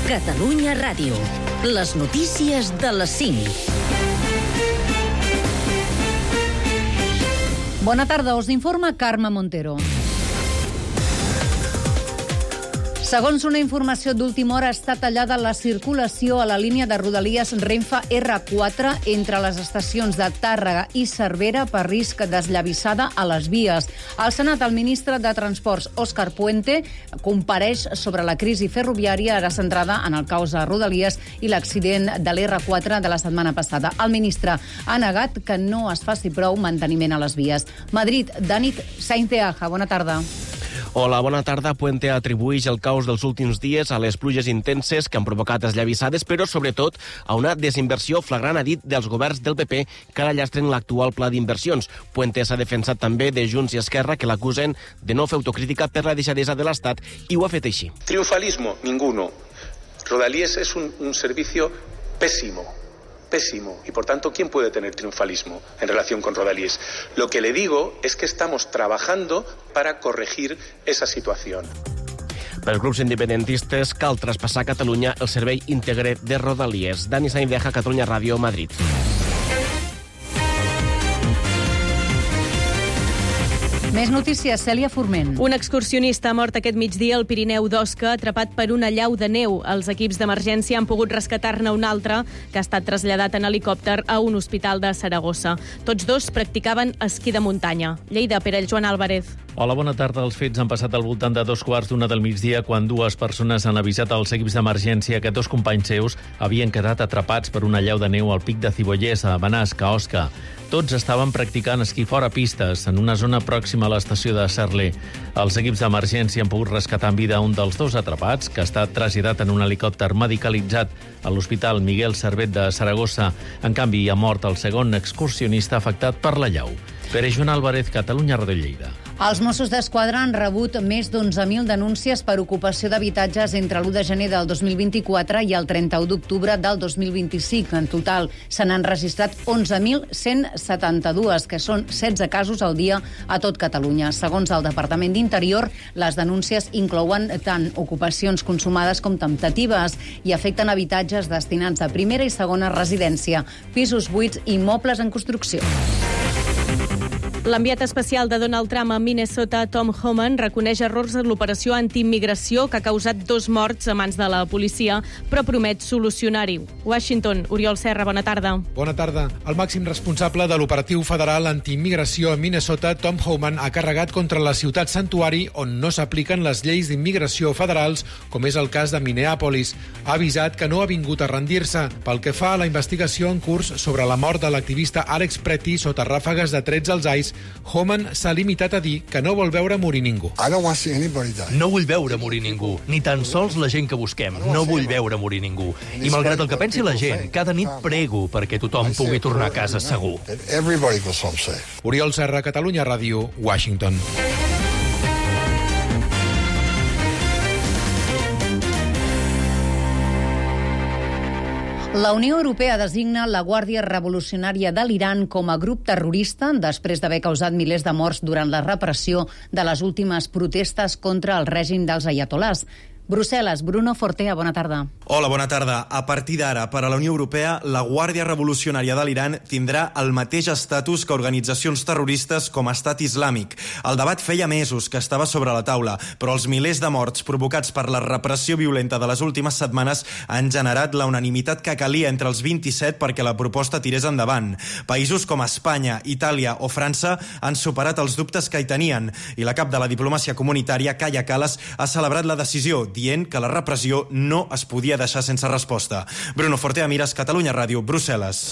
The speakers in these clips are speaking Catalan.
Catalunya Ràdio. Les notícies de les 5. Bona tarda, us informa Carme Montero. Segons una informació d'última hora, està tallada la circulació a la línia de Rodalies Renfe R4 entre les estacions de Tàrrega i Cervera per risc d'esllavissada a les vies. Al Senat, el ministre de Transports, Òscar Puente, compareix sobre la crisi ferroviària ara centrada en el caos a Rodalies i l'accident de l'R4 de la setmana passada. El ministre ha negat que no es faci prou manteniment a les vies. Madrid, Danit Sainz de Aja, bona tarda. Hola, bona tarda. Puente atribueix el caos dels últims dies a les pluges intenses que han provocat esllavissades, però sobretot a una desinversió flagrant, ha dit, dels governs del PP que ara llastren l'actual pla d'inversions. Puente s'ha defensat també de Junts i Esquerra, que l'acusen de no fer autocrítica per la deixadesa de l'Estat, i ho ha fet així. Triunfalismo, ninguno. Rodalies es un servicio pésimo. Y por tanto, ¿quién puede tener triunfalismo en relación con Rodalies? Lo que le digo es que estamos trabajando para corregir esa situación. Pels grups independentistes cal traspassar a Catalunya el servei íntegre de Rodalies. Dani Sainz de Aja, Catalunya Ràdio, Madrid. Més notícies, Cèlia Forment. Un excursionista ha mort aquest migdia al Pirineu d'Osca, atrapat per una llau de neu. Els equips d'emergència han pogut rescatar-ne un altre, que ha estat traslladat en helicòpter a un hospital de Saragossa. Tots dos practicaven esquí de muntanya. Lleida, per Joan Álvarez. Hola, bona tarda. Els fets han passat al voltant de 2:15 del migdia, quan dues persones han avisat als equips d'emergència que dos companys seus havien quedat atrapats per una llau de neu al pic de Cibollers, a Benasc, a Osca. Tots estaven practicant esquí fora pistes, en una zona pròxima a l'estació de Cerler. Els equips d'emergència han pogut rescatar en vida un dels dos atrapats, que ha estat traslladat en un helicòpter medicalitzat a l'Hospital Miguel Servet de Saragossa. En canvi, ha mort el segon excursionista afectat per la llau. Per Joan Álvarez, Catalunya Ràdio, Lleida. Els Mossos d'Esquadra han rebut més d'11.000 denúncies per ocupació d'habitatges entre l'1 de gener del 2024 i el 31 d'octubre del 2025. En total, se n'han registrat 11.172, que són 16 casos al dia a tot Catalunya. Segons el Departament d'Interior, les denúncies inclouen tant ocupacions consumades com temptatives i afecten habitatges destinats a primera i segona residència, pisos buits i mobles en construcció. L'enviat especial de Donald Trump a Minnesota, Tom Homan, reconeix errors en l'operació antiimmigració que ha causat 2 morts a mans de la policia, però promet solucionar-ho. Washington, Oriol Serra, bona tarda. Bona tarda. El màxim responsable de l'operatiu federal antiimmigració a Minnesota, Tom Homan, ha carregat contra la ciutat santuari on no s'apliquen les lleis d'immigració federals, com és el cas de Minneapolis. Ha avisat que no ha vingut a rendir-se. Pel que fa a la investigació en curs sobre la mort de l'activista Alex Pretty sota ràfegues de trets als ais, Homan s'ha limitat a dir que no vol veure morir ningú. No vull veure morir ningú, ni tan sols la gent que busquem. No vull veure morir ningú. I malgrat el que pensi la gent, cada nit prego perquè tothom pugui tornar a casa segur. Oriol Serra, Catalunya Ràdio, Washington. La Unió Europea designa la Guàrdia Revolucionària de l'Iran com a grup terrorista després d'haver causat milers de morts durant la repressió de les últimes protestes contra el règim dels aiatolars. Brussel·les, Bruno Fortea, bona tarda. Hola, bona tarda. A partir d'ara, per a la Unió Europea, la Guàrdia Revolucionària de l'Iran tindrà el mateix estatus que organitzacions terroristes com Estat Islàmic. El debat feia mesos que estava sobre la taula, però els milers de morts provocats per la repressió violenta de les últimes setmanes han generat la unanimitat que calia entre els 27 perquè la proposta tirés endavant. Països com Espanya, Itàlia o França han superat els dubtes que hi tenien i la cap de la diplomàcia comunitària, Kaja Kallas, ha celebrat la decisió, dient que la repressió no es podia deixar sense resposta. Bruno Fortea, Mires, Catalunya Ràdio, Brussel·les.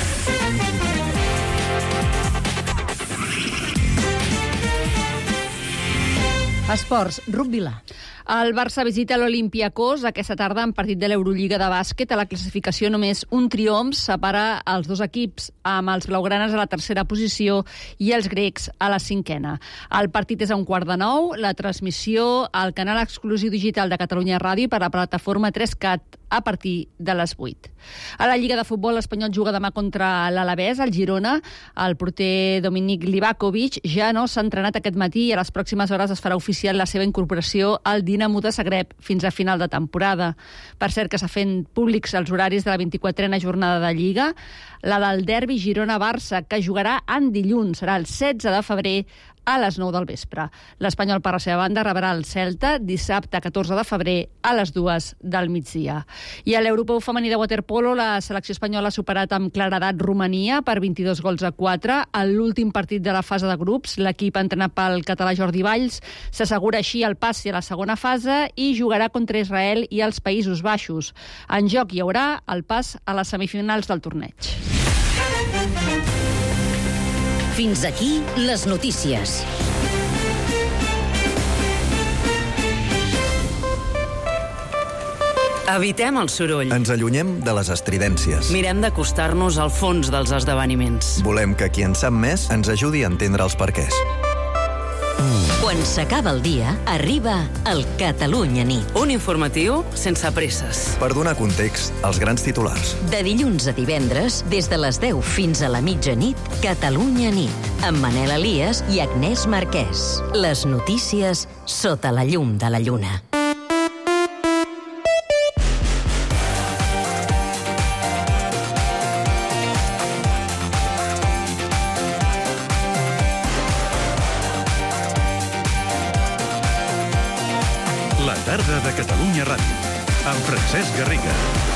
Esports, Ruc Vilà. El Barça visita l'Olympiacos aquesta tarda en partit de l'Eurolliga de bàsquet. A la classificació només un triomf separa els dos equips, amb els blaugranes a la tercera posició i els grecs a la 5a. El partit és a 8:45, la transmissió al canal exclusiu digital de Catalunya Ràdio per la plataforma 3Cat. a partir de les 8. A la Lliga de Futbol, l'Espanyol juga demà contra l'Alavés, al Girona. El porter Dominic Livakovic ja no s'ha entrenat aquest matí i a les pròximes hores es farà oficial la seva incorporació al Dinamo de Zagreb fins a final de temporada. Per cert, que s'ha fet públics els horaris de la 24a jornada de Lliga, la del derbi Girona-Barça, que jugarà en dilluns, serà el 16 de febrer a les 9 del vespre. L'Espanyol, per la seva banda, rebrà el Celta dissabte 14 de febrer a les 2 del migdia. I a l'Europeu femení de waterpolo, la selecció espanyola ha superat amb claredat Romania per 22-4. A l'últim partit de la fase de grups, l'equip entrenat pel català Jordi Valls s'assegura així el passi a la segona fase i jugarà contra Israel i els Països Baixos. En joc hi haurà el pas a les semifinals del torneig. Fins aquí les notícies. Evitem el soroll. Ens allunyem de les estridències. Mirem d'acostar-nos al fons dels esdeveniments. Volem que qui en sap més ens ajudi a entendre els perquès. Quan s'acaba el dia, arriba el Catalunya Nit. Un informatiu sense presses. Per donar context als grans titulars. De dilluns a divendres, des de les 10 fins a la mitjanit, Catalunya Nit, amb Manel Elias i Agnès Marquès. Les notícies sota la llum de la lluna. La tarda de Catalunya Ràdio, amb Francesc Garriga.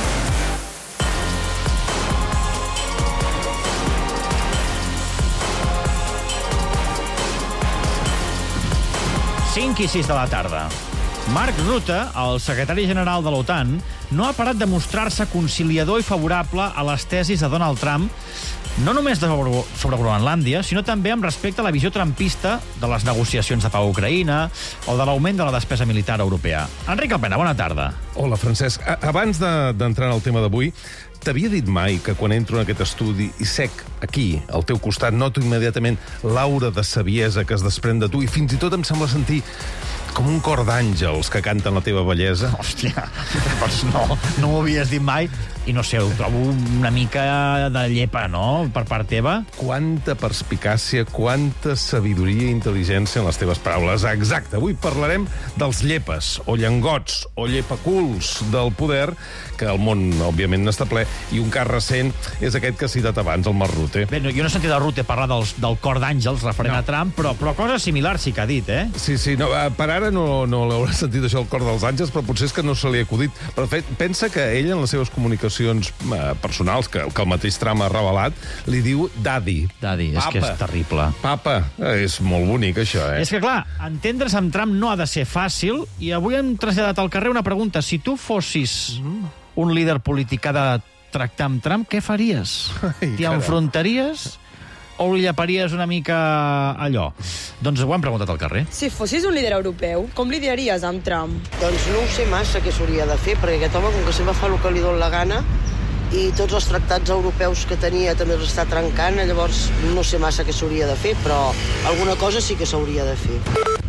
Cinc i 6 de la tarda. Mark Rutte, el secretari general de l'OTAN, no ha parat de mostrar-se conciliador i favorable a les tesis de Donald Trump, no només sobre Groenlàndia, sinó també amb respecte a la visió trumpista de les negociacions de pau a Ucraïna o de l'augment de la despesa militar europea. Enric Alpena, bona tarda. Hola, Francesc. Abans d'entrar en el tema d'avui, t'havia dit mai que quan entro en aquest estudi i sec aquí, al teu costat, noto immediatament l'aura de saviesa que es desprèn de tu i fins i tot em sembla sentir com un cor d'àngels que canten la teva bellesa? Hòstia, doncs no ho havies dit mai i no sé, ho trobo una mica de llepa, no?, per part teva. Quanta perspicàcia, quanta sabidoria i intel·ligència en les teves paraules. Exacte, avui parlarem dels llepes, o llengots, o llepaculs del poder, que el món, òbviament, n'està ple, i un cas recent és aquest que has citat abans, el Mark Rutte. Bé, jo no he sentit el Rutte parlar del cor d'àngels referent a Trump, però coses similars sí que ha dit, eh? Sí, no, per ara no l'haurà sentit això, el cor dels àngels, però potser és que no se li ha acudit. Però pensa que ell, en les seves comunicacions personals, que el mateix Trump ha revelat, li diu daddy. Daddy, és que és terrible. Papa, és molt bonic, això, eh? És que, clar, entendre's amb Trump no ha de ser fàcil, i avui hem traslladat al carrer una pregunta. Si tu fossis un líder polític que ha de tractar amb Trump, què faries? T'hi enfrontaries o li llaparies una mica allò? Doncs ho hem preguntat al carrer. Si fossis un líder europeu, com lidiaries amb Trump? Doncs no ho sé massa què s'hauria de fer, perquè aquest home, com que sempre fa el que li dona la gana, i tots els tractats europeus que tenia també els està trencant, llavors no sé massa què s'hauria de fer, però alguna cosa sí que s'hauria de fer.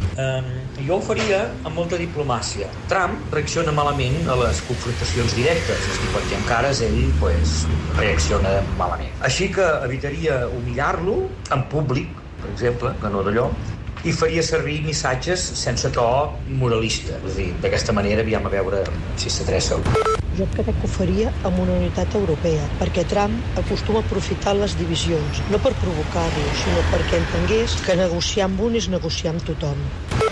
Jo ho faria amb molta diplomàcia. Trump reacciona malament a les confrontacions directes, és a dir, quan hi ha cares, ell reacciona malament. Així que evitaria humillar-lo en públic, per exemple, que no d'allò, i faria servir missatges sense to moralista. És a dir, d'aquesta manera aviam a veure si s'adreça. Jo crec que ho faria amb una unitat europea, perquè Trump acostuma a aprofitar les divisions, no per provocar-lo, sinó perquè entengués que negociar amb un és negociar amb tothom.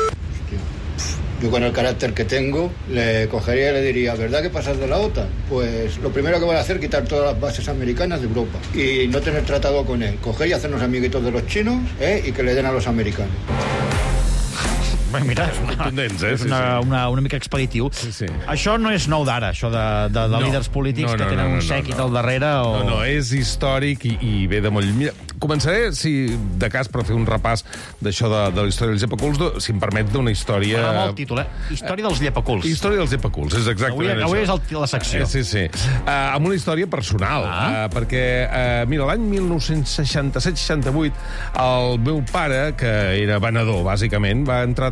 Yo con el carácter que tengo, le cogería y le diría, ¿verdad que pasas de la OTAN? Pues lo primero que voy a hacer es quitar todas las bases americanas de Europa y no tener tratado con él. Coger y hacernos amiguitos de los chinos y que le den a los americanos. Bé, mira, és una mica expeditiu. Sí. Això no és nou d'ara, això de líders polítics que tenen un sèquit al darrere. No, és històric i ve de molt... Mira, començaré, si de cas, per fer un repàs d'això de la història dels llepaculs, si em permet, d'una història... M'agrada molt el títol, Història dels llepaculs. Història dels llepaculs, és exactament això. Avui és la secció. Sí. Amb una història personal, perquè, mira, l'any 1967-68, el meu pare, que era venedor, bàsicament, va entrar a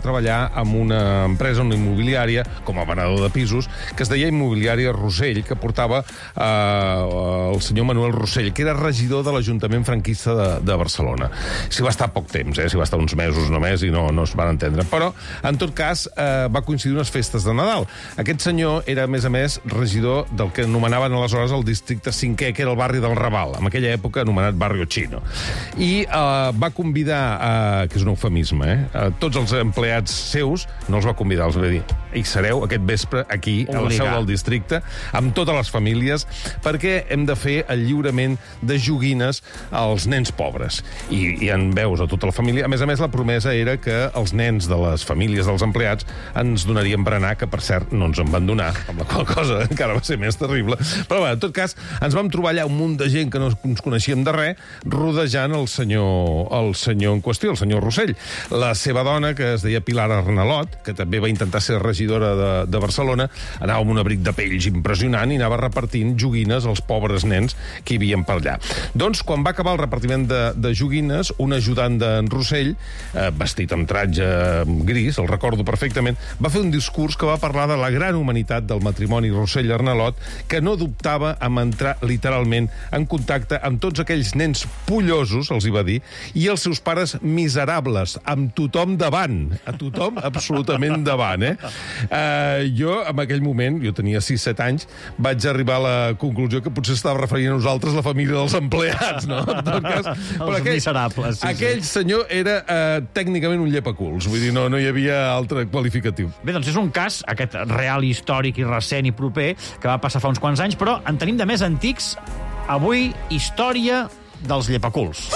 treballar en una empresa, una immobiliària, com a venedor de pisos, que es deia Immobiliària Rossell, que portava el senyor Manuel Rossell, que era regidor de l'Ajuntament franquista de Barcelona. S'hi va estar poc temps, s'hi va estar uns mesos només i no es van entendre. Però, en tot cas, va coincidir unes festes de Nadal. Aquest senyor era, a més, regidor del que anomenaven aleshores el districte 5è, que era el barri del Raval, en aquella època anomenat Barrio Chino. I va convidar, que és un eufemisme, tots els empleats seus, no els va convidar, els va dir, hi sereu aquest vespre aquí, a la seu del districte, amb totes les famílies, perquè hem de fer el lliurament de joguines als nens pobres. I en veus a tota la família. A més, la promesa era que els nens de les famílies dels empleats ens donarien berenar, que per cert no ens en van donar, amb la qual cosa encara va ser més terrible. Però bé, en tot cas, ens vam trobar allà un munt de gent que no ens coneixíem de res, rodejant el senyor en qüestió, el senyor Rossell. La seva dona, que es deia Pilar Arnalot, que també va intentar ser regidora de Barcelona, anava amb un abric de pells impressionant i anava repartint joguines als pobres nens que hi havien per allà. Doncs, quan va acabar el repartiment de joguines, un ajudant d'en Rossell, vestit amb tratge gris, el recordo perfectament, va fer un discurs que va parlar de la gran humanitat del matrimoni Rossell-Arnalot, que no dubtava en entrar literalment en contacte amb tots aquells nens pollosos, els hi va dir, i els seus pares miserables, amb tothom davant, a tothom absolutament davant, Jo, en aquell moment, jo tenia 6-7 anys, vaig arribar a la conclusió que potser estava referint a nosaltres la família dels empleats, no? En tot cas, però miserables, aquell senyor era tècnicament un llepaculs, vull dir, no hi havia altre qualificatiu. Bé, doncs és un cas, aquest real històric i recent i proper, que va passar fa uns quants anys, però en tenim de més antics. Avui, història dels llepaculs.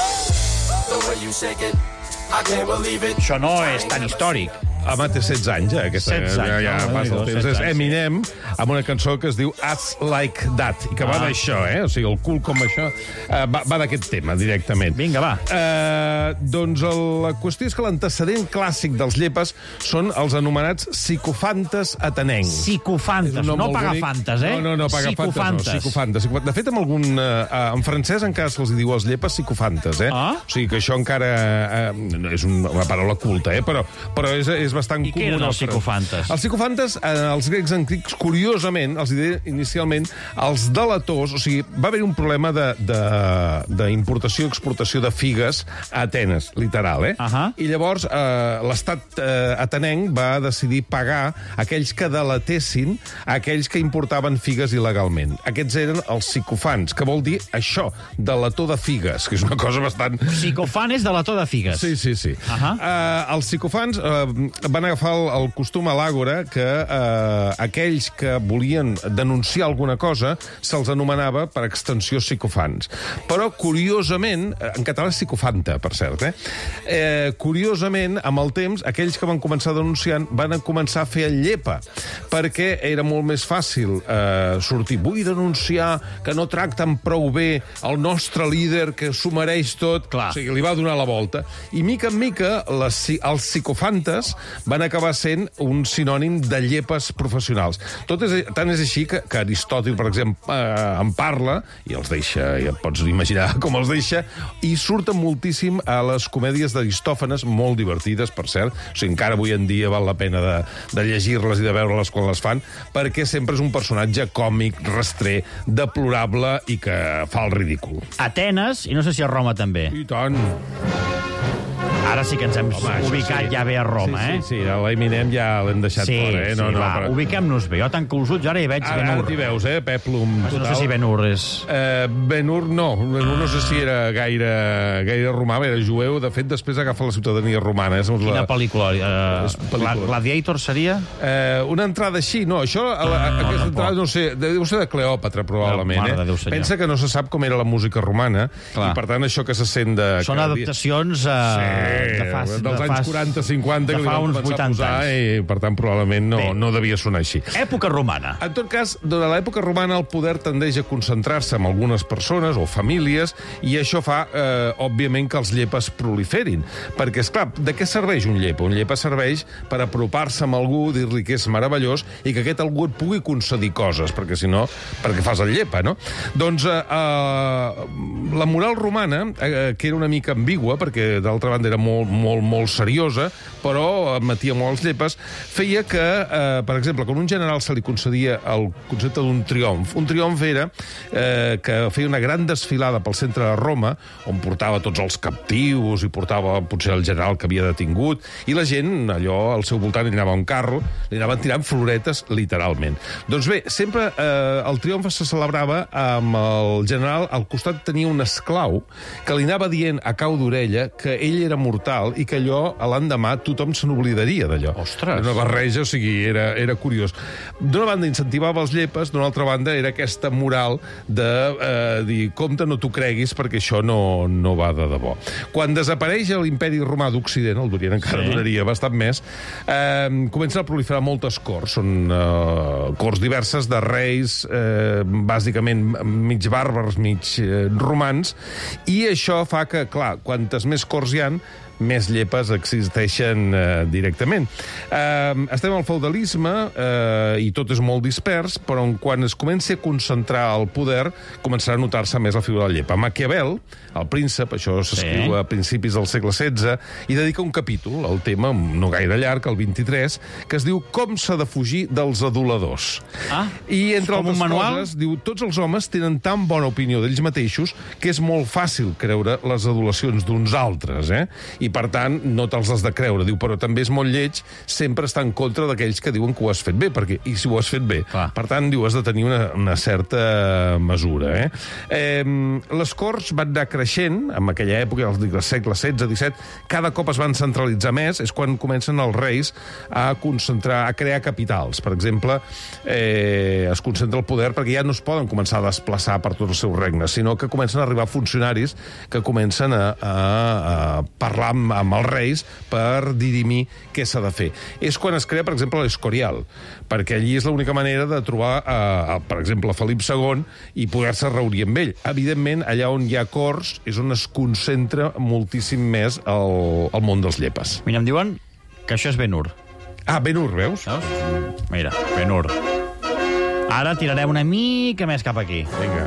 Això no és tan històric. Home, té 16 anys, aquesta, 16 anys, ja passa el temps. És Eminem, amb una cançó que es diu Ass Like That, i que va d'això, O sigui, el cul com això, va d'aquest tema, directament. Vinga, va. Doncs la qüestió és que l'antecedent clàssic dels llepes són els anomenats psicofantes atenencs. Psicofantes, no pagafantes, No, pagafantes, no, psicofantes. De fet, en francès encara se'ls diu als llepes psicofantes, O sigui que això encara és una paraula culta, però és bastant comú. I què eren els psicofantes? Els psicofantes, els grecs antics, curiosament, els diré inicialment, els delators, o sigui, va haver un problema d'importació i exportació de figues a Atenes, literal, I llavors l'estat atenenc va decidir pagar aquells que delatessin aquells que importaven figues il·legalment. Aquests eren els psicofants, que vol dir això, delator de figues, que és una cosa bastant... Psicofant és delator de figues. Sí. Els psicofants van agafar el costum a l'àgora que aquells que volien denunciar alguna cosa se'ls anomenava per extensió psicofants. Però, curiosament, en català és psicofanta, per cert, curiosament, amb el temps, aquells que van començar denunciant van començar a fer el llepa, perquè era molt més fàcil sortir. Vull denunciar que no tracten prou bé el nostre líder, que s'ho mereix tot. Clar. O sigui, li va donar la volta. I, mica en mica, els psicofantes van acabar sent un sinònim de llepes professionals. Tant és així que Aristòtil, per exemple, en parla, i els deixa, ja et pots imaginar com els deixa, i surten moltíssim a les comèdies d'Aristòfanes, molt divertides, per cert. O sigui, encara avui en dia val la pena de llegir-les i de veure-les quan les fan, perquè sempre és un personatge còmic, rastrer, deplorable i que fa el ridícul. Atenes, i no sé si a Roma també. I tant. Ara sí que ens hem ubicat ja bé a Roma, Sí, l'Eminem ja l'hem deixat fora, ubiquem-nos bé. Jo tant que us ulls, ara hi veig Ben-Hur. Ara t'hi veus, Peplum. No sé si Ben-Hur és... Ben-Hur no. Ben-Hur no sé si era gaire romà, era jueu. De fet, després agafa la ciutadania romana. Quina pel·lícula? Gladiator seria? Una entrada així, no. Això, aquesta entrada, no sé, deu ser de Cleòpatra, probablement. Pensa que no se sap com era la música romana, i per tant això que se sent de... Són adaptacions dels anys 40-50 que li van començar a posar i, per tant, probablement no devia sonar així. Època romana. En tot cas, durant l'època romana el poder tendeix a concentrar-se en algunes persones o famílies i això fa, òbviament, que els llepes proliferin. Perquè, esclar, de què serveix un llepa? Un llepa serveix per apropar-se amb algú, dir-li que és meravellós i que aquest algú et pugui concedir coses, perquè si no, perquè fas el llepa, no? Doncs la moral romana, que era una mica ambigua, perquè d'altra banda era molt seriosa, però emetia molts llepes, feia que, per exemple, quan un general se li concedia el concepte d'un triomf, un triomf era que feia una gran desfilada pel centre de Roma, on portava tots els captius i portava potser el general que havia detingut, i la gent, allò, al seu voltant, li anava a un carro, li anaven tirant floretes, literalment. Doncs bé, sempre el triomf se celebrava amb el general, al costat tenia un esclau que li anava dient a cau d'orella que ell era mortal i que allò, l'endemà, tothom se n'oblidaria d'allò. Ostres! Era una barreja, o sigui, era curiós. D'una banda incentivava els llepes, d'una altra banda era aquesta moral de dir, compte, no t'ho creguis, perquè això no va de debò. Quan desapareix l'imperi romà d'Occident, el durien encara duraria bastant més, comencen a proliferar moltes corts. Són corts diverses de reis, bàsicament mig bàrbars, mig romans, i això fa que, clar, quantes més corts hi ha, més llepes existeixen directament. Estem al feudalisme i tot és molt dispers, però quan es comenci a concentrar el poder, començarà a notar-se més la figura de la llepa. Maquiavel, el príncep, això s'escriu a principis del segle XVI, i dedica un capítol al tema, no gaire llarg, el 23, que es diu Com s'ha de fugir dels aduladors. I entre altres coses, diu, tots els homes tenen tan bona opinió d'ells mateixos que és molt fàcil creure les adulacions d'uns altres, i per tant, no te'ls has de creure. Diu, però també és molt lleig sempre estar en contra d'aquells que diuen que ho has fet bé, perquè, i si ho has fet bé. Per tant, diu, has de tenir una certa mesura. Les corts van anar creixent, en aquella època, al segle XVI, XVII, cada cop es van centralitzar més, és quan comencen els reis a concentrar, a crear capitals. Per exemple, es concentra el poder perquè ja no es poden començar a desplaçar per tots els seus regnes, sinó que comencen a arribar funcionaris que comencen a parlar amb els reis per dirimir què s'ha de fer. És quan es crea, per exemple, l'Escorial, perquè allí és l'única manera de trobar, per exemple, Felip II i poder-se reunir amb ell. Evidentment, allà on hi ha corts és on es concentra moltíssim més el món dels llepes. Mira, em diuen que això és Ben-Hur. Ben-Hur, veus? Mira, Ben-Hur. Ara tirarem una mica més cap aquí. Vinga.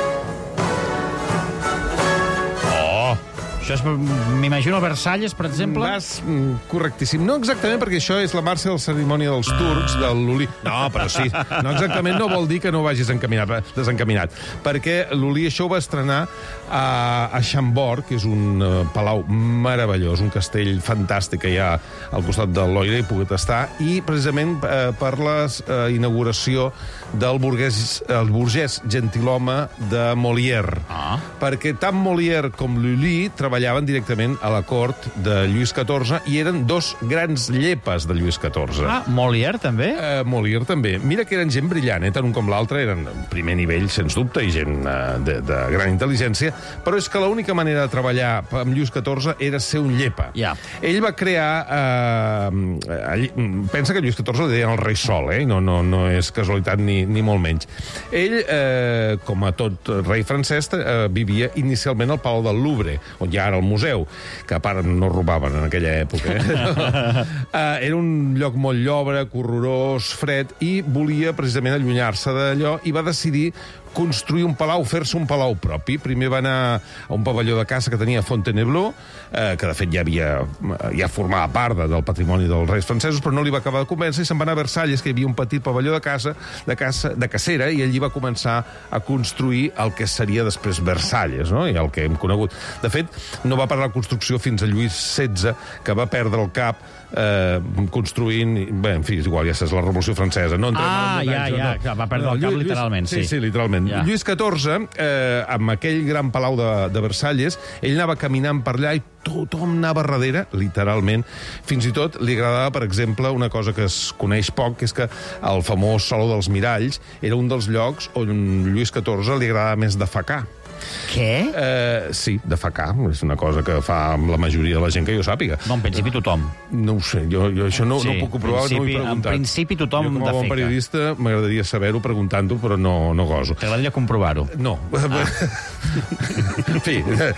M'imagino a Versalles, per exemple. Vas correctíssim. No exactament, perquè això és la marxa de la cerimònia dels turcs, del Luli. No, però sí. No exactament no vol dir que no vagis desencaminat. Perquè Luli això ho va estrenar a Chambord, que és un palau meravellós, un castell fantàstic que hi ha al costat del Loira, i pogut estar, i precisament per la inauguració del burgès gentilhome de Molière. Perquè tant Molière com Lully treballaven directament a la cort de Lluís XIV i eren dos grans llepes de Lluís XIV. Molière també? Molière també. Mira que eren gent brillant, tant un com l'altre, eren primer nivell, sens dubte, i gent de gran intel·ligència, però és que l'única manera de treballar amb Lluís XIV era ser un llepa. Ell va crear... pensa que Lluís XIV li deien el rei Sol, no és casualitat ni molt menys. Ell, com a tot rei francès, vivia inicialment al Palau del Louvre, on hi ha ara el museu, que a part no robaven en aquella època. Era un lloc molt llobre, horrorós, fred, i volia precisament allunyar-se d'allò i va decidir construir un palau, fer-se un palau propi. Primer va anar a un pavelló de caça que tenia a Fontainebleau, que de fet ja formava part del patrimoni dels reis francesos, però no li va acabar de convèncer, i se'n va anar a Versalles, que hi havia un petit pavelló de cacera, i allí va començar a construir el que seria després Versalles, i el que hem conegut. De fet, no va parar la construcció fins a Lluís XVI, que va perdre el cap construint... Bé, en fi, és igual, ja saps, la Revolució Francesa. Va perdre el cap literalment, sí. Sí, literalment. Lluís XIV, amb aquell gran palau de Versalles, ell anava caminant per allà i tothom anava darrere, literalment. Fins i tot li agradava, per exemple, una cosa que es coneix poc, que és que el famós Saló dels Miralls era un dels llocs on Lluís XIV li agradava més defecar. Què? Sí, defecar. És una cosa que fa amb la majoria de la gent que jo sàpiga. No, en principi tothom. No ho sé, jo això no ho puc comprovar, no ho he preguntat. En principi tothom defeca. Jo, com a bon periodista, m'agradaria saber-ho preguntant-ho, però no goso. T'agradaria comprovar-ho? No. En fi...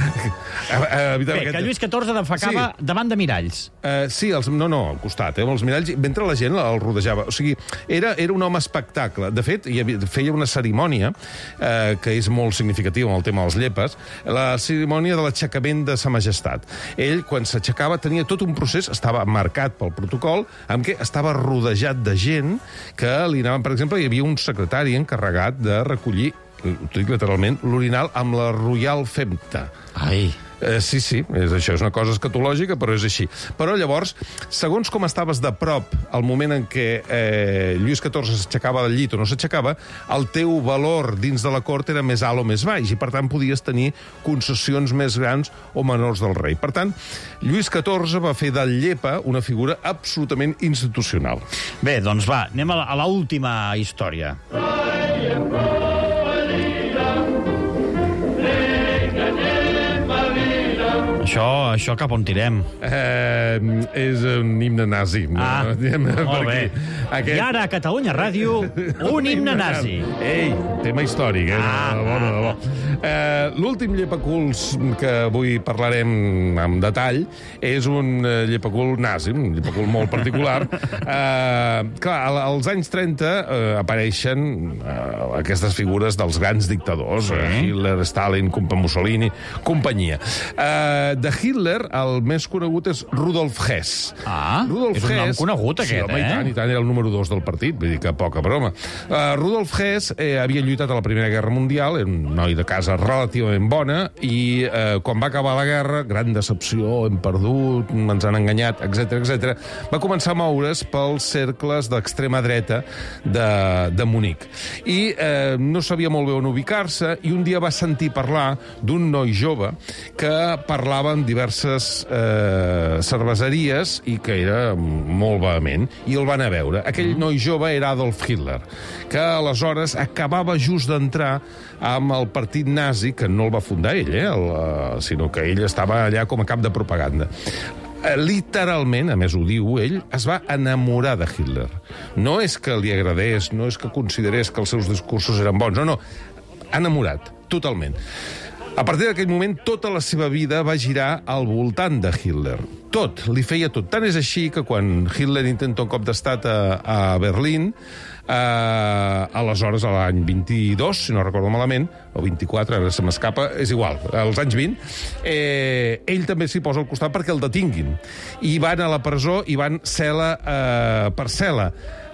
Que Lluís XIV defecava davant de miralls. Sí, al costat, els miralls, mentre la gent el rodejava. O sigui, era un home espectacle. De fet, feia una cerimònia que és molt significativa en el tema tema dels llepes, la cerimònia de l'aixecament de Sa Majestat. Ell, quan s'aixecava, tenia tot un procés, estava marcat pel protocol, amb què estava rodejat de gent que li anaven, per exemple, hi havia un secretari encarregat de recollir, ho dic literalment, l'orinal amb la Royal Femta. Ai... Sí, això és una cosa escatològica, però és així. Però llavors, segons com estaves de prop al moment en què Lluís XIV s'aixecava del llit o no s'aixecava, el teu valor dins de la cort era més alt o més baix, i per tant podies tenir concessions més grans o menors del rei. Per tant, Lluís XIV va fer del llepa una figura absolutament institucional. Bé, doncs va, anem a l'última història. Això cap on tirem? És un himne nazi. Molt bé. I ara a Catalunya Ràdio, un himne nazi. Ei, tema històric, de bo. L'últim llepaculs que avui parlarem amb detall és un llepacul nazi, un llepacul molt particular. Clar, als anys 30 apareixen aquestes figures dels grans dictadors, Hitler, Stalin, Mussolini, companyia. De Hitler, el més conegut és Rudolf Hess. Rudolf és un nom conegut, aquest, home, i tant, era el número 2 del partit, vull dir que poca broma. Rudolf Hess havia lluitat a la Primera Guerra Mundial, era un noi de casa relativament bona, i quan va acabar la guerra, gran decepció, hem perdut, ens han enganyat, etc., va començar a moure's pels cercles d'extrema dreta de Munic. I no sabia molt bé on ubicar-se, i un dia va sentir parlar d'un noi jove que parlava en diverses cerveseries i que era molt vehement, i el van a veure. Aquell noi jove era Adolf Hitler, que aleshores acabava just d'entrar amb el partit nazi, que no el va fundar ell, sinó que ell estava allà com a cap de propaganda. Literalment, a més ho diu ell, es va enamorar de Hitler. No és que li agradés, no és que considerés que els seus discursos eren bons, no, enamorat, totalment. A partir d'aquell moment, tota la seva vida va girar al voltant de Hitler. Tot, li feia tot. Tant és així que quan Hitler intenta un cop d'estat a Berlín, aleshores, a l'any 22, si no recordo malament, o 24, ara se m'escapa, és igual, als anys 20, ell també s'hi posa al costat perquè el detinguin. I van a la presó i van cel·la per cel·la,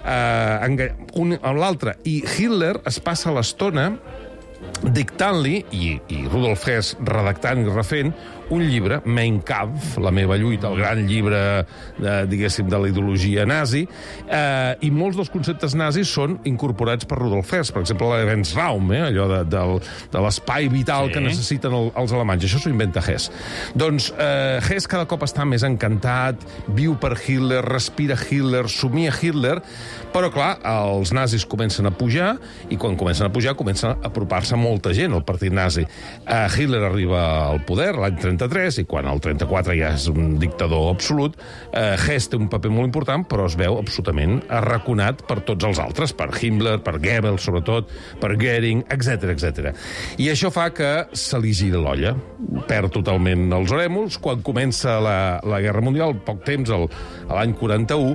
un amb l'altre. I Hitler es passa l'estona dictant-li, i Rudolf Hess redactant i refent, un llibre, Mein Kampf, la meva lluita, el gran llibre, diguéssim, de la ideologia nazi, i molts dels conceptes nazis són incorporats per Rudolf Hess. Per exemple, l'Ebensraum, allò de l'espai vital que necessiten els alemanys. Això s'ho inventa Hess. Doncs Hess cada cop està més encantat, viu per Hitler, respira Hitler, somia Hitler, però, clar, els nazis comencen a pujar, i quan comencen a pujar, comencen a apropar-se molta gent al partit nazi. Hitler arriba al poder l'any 33, i quan el 34 ja és un dictador absolut, Hess té un paper molt important, però es veu absolutament arraconat per tots els altres, per Himmler, per Goebbels, sobretot, per Goering, etc. I això fa que se li giri l'olla. Perd totalment els orèmols. Quan comença la Guerra Mundial, poc temps, l'any 41,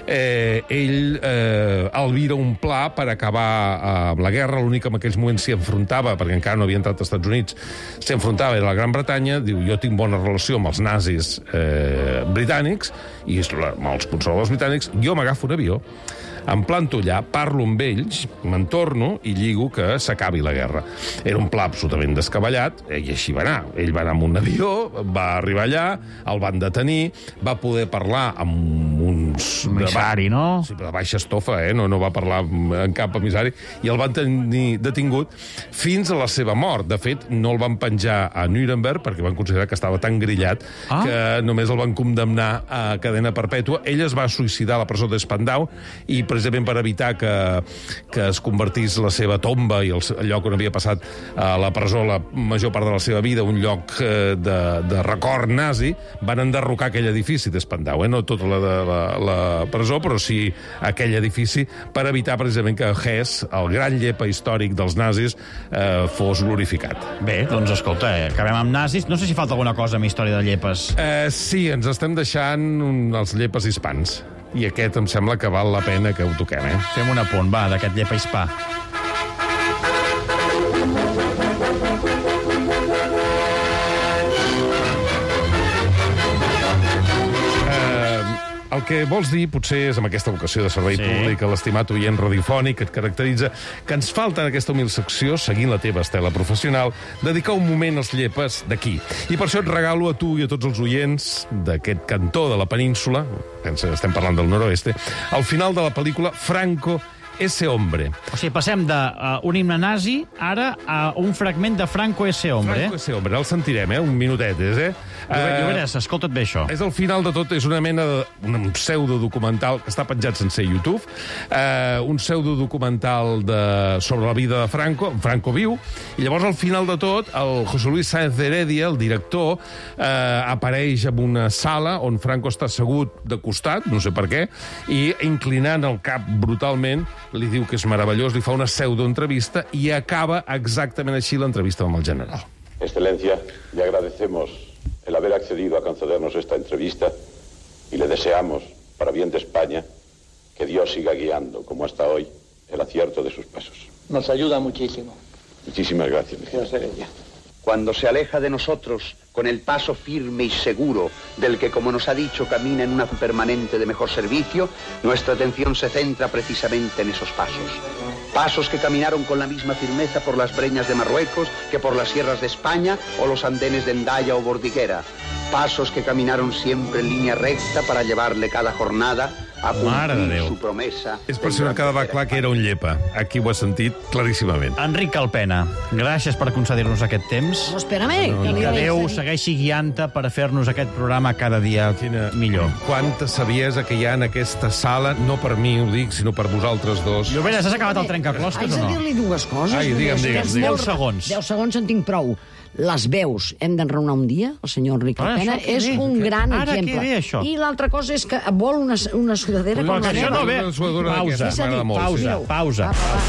ell albira un pla per acabar amb la guerra. L'únic que en aquells moments s'hi enfrontava, perquè encara no havia entrat als Estats Units, s'hi enfrontava era la Gran Bretanya. Diu, jo tinc bona relació amb els nazis britànics i amb els conservadors britànics, jo m'agafo un avió, em planto allà, parlo amb ells, me'n torno i lligo que s'acabi la guerra. Era un pla absolutament descabellat, i així va anar. Ell va anar amb un avió, va arribar allà, el van detenir, va poder parlar amb uns... Emissari, no? Sí, de baixa estofa, no va parlar en cap emissari, i el van tenir detingut fins a la seva mort. De fet, no el van penjar a Nuremberg perquè van considerar que estava tan grillat que només el van condemnar a cadena perpètua. Ell es va suïcidar a la presó de Spandau, i precisament per evitar que es convertís la seva tomba i el lloc on havia passat a la presó la major part de la seva vida, un lloc de record nazi, van enderrocar aquell edifici de Spandau, no tota la presó, però sí aquell edifici, per evitar precisament que Hess, el gran llepa històric dels nazis, fos glorificat. Bé, doncs escolta, acabem amb nazis. No sé si falta alguna cosa amb història de llepes. Sí, ens estem deixant els llepes hispans. I aquest em sembla que val la pena que ho toquem, Fem un apunt, va, d'aquest llepa hispà. El que vols dir, potser, és amb aquesta vocació de servei públic, l'estimat oient radiofònic que et caracteritza, que ens falta en aquesta humil secció, seguint la teva estela professional, dedicar un moment als llepes d'aquí. I per això et regalo a tu i a tots els oients d'aquest cantó de la península, estem parlant del noroeste, al final de la pel·lícula Franco ese hombre. O sigui, passem d'un himne nazi ara a un fragment de Franco ese hombre. Franco ese hombre, el sentirem, un minutet, Lloberes, escolta't bé això. És el final de tot, és una mena un pseudodocumental que està penjat sense YouTube, un pseudodocumental sobre la vida de Franco, Franco viu, i llavors al final de tot, el José Luis Sáenz de Heredia, el director, apareix en una sala on Franco està assegut de costat, no sé per què, i inclinant el cap brutalment, li diu que és meravellós, li fa una pseudoentrevista i acaba exactament així l'entrevista amb el general. Excelencia, le agradecemos el haber accedido a concedernos esta entrevista y le deseamos, para bien de España, que Dios siga guiando, como hasta hoy, el acierto de sus pasos. Nos ayuda muchísimo. Muchísimas gracias. Cuando se aleja de nosotros con el paso firme y seguro del que, como nos ha dicho, camina en una permanente de mejor servicio, nuestra atención se centra precisamente en esos pasos. Pasos que caminaron con la misma firmeza por las breñas de Marruecos que por las sierras de España o los andenes de Hendaya o Bordiguera. Pasos que caminaron siempre en línea recta para llevarle cada jornada a cumplir su promesa. És per això que quedava clar que era un llepa. Aquí ho has sentit claríssimament. Enric Calpena, gràcies per concedir-nos aquest temps. No, espérame. I que Déu segueixi guiant-te per fer-nos aquest programa cada dia millor. Quanta saviesa que hi ha en aquesta sala, no per mi ho dic, sinó per vosaltres dos. Lloberes, has acabat el trencaclosques o no? Haig de dir-li dues coses. Ai, digue'm. 10 segons. 10 segons en tinc prou. Les veus, hem d'enraonar un dia, el senyor Enric Calpena, és un gran exemple. Ara, què ve, això? I l'altra cosa és que vol una sudadera com la meva. no ve. Pausa.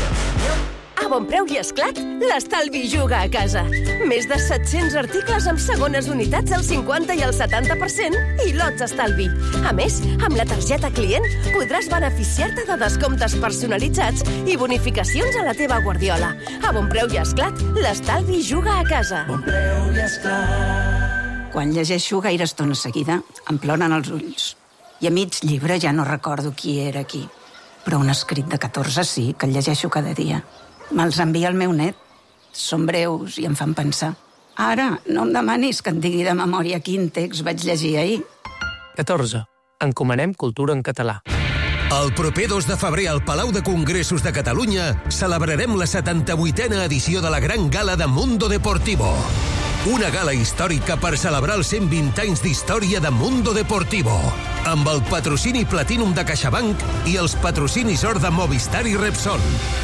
A Bonpreu i Esclat, l'estalvi juga a casa. Més de 700 articles amb segones unitats al 50 i al 70% i lots estalvi. A més, amb la targeta client podràs beneficiar-te de descomptes personalitzats i bonificacions a la teva guardiola. A Bonpreu i Esclat, l'estalvi juga a casa. Bonpreu i Esclat. Quan llegeixo gaire estona seguida, em ploren els ulls. I a mig llibre ja no recordo qui era qui. Però un escrit de 14 sí, que el llegeixo cada dia. Me'ls envia el meu net. Són breus i em fan pensar. Ara, no em demanis que en digui de memòria quin text vaig llegir ahir. 14. Encomanem cultura en català. El proper 2 de febrer al Palau de Congressos de Catalunya celebrarem la 78a edició de la Gran Gala de Mundo Deportivo. Una gala històrica per celebrar els 120 anys d'història de Mundo Deportivo, amb el patrocini Platinum de CaixaBank i els patrocinis Or de Movistar i Repsol.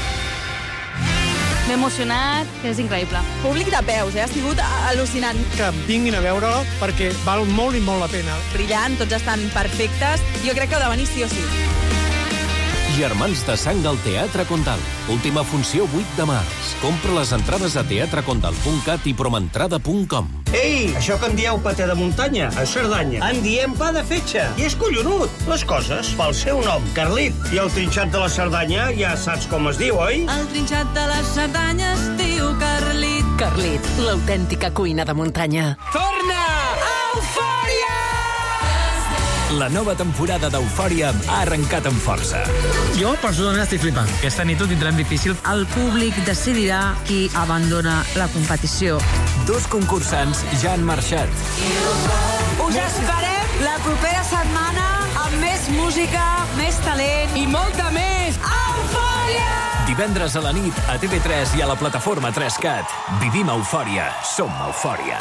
M'he emocionat, és increïble. Públic de peus, ha sigut al·lucinant. Que vinguin a veure-la perquè val molt i molt la pena. Brillant, tots estan perfectes. Jo crec que heu de venir sí o sí. Germans de sang al Teatre Condal. Última funció 8 de març. Compra les entrades a teatrecondal.cat i promentrada.com. Ei, això que en dieu paté de muntanya, a Cerdanya, en diem pa de fetge. I és collonut. Les coses pel seu nom, Carlit. I el trinxat de la Cerdanya ja saps com es diu, oi? El trinxat de la Cerdanya es diu Carlit. Carlit, l'autèntica cuina de muntanya. Torna! Eufòria! La nova temporada d'Eufòria ha arrencat amb força. Jo, personalment, estic flipant. Aquesta nit ho tindrem difícil. El públic decidirà qui abandona la competició. 2 concursants ja han marxat. Us esperem la propera setmana amb més música, més talent i molta més eufòria! Divendres a la nit a TV3 i a la plataforma 3CAT. Vivim Eufòria. Som Eufòria.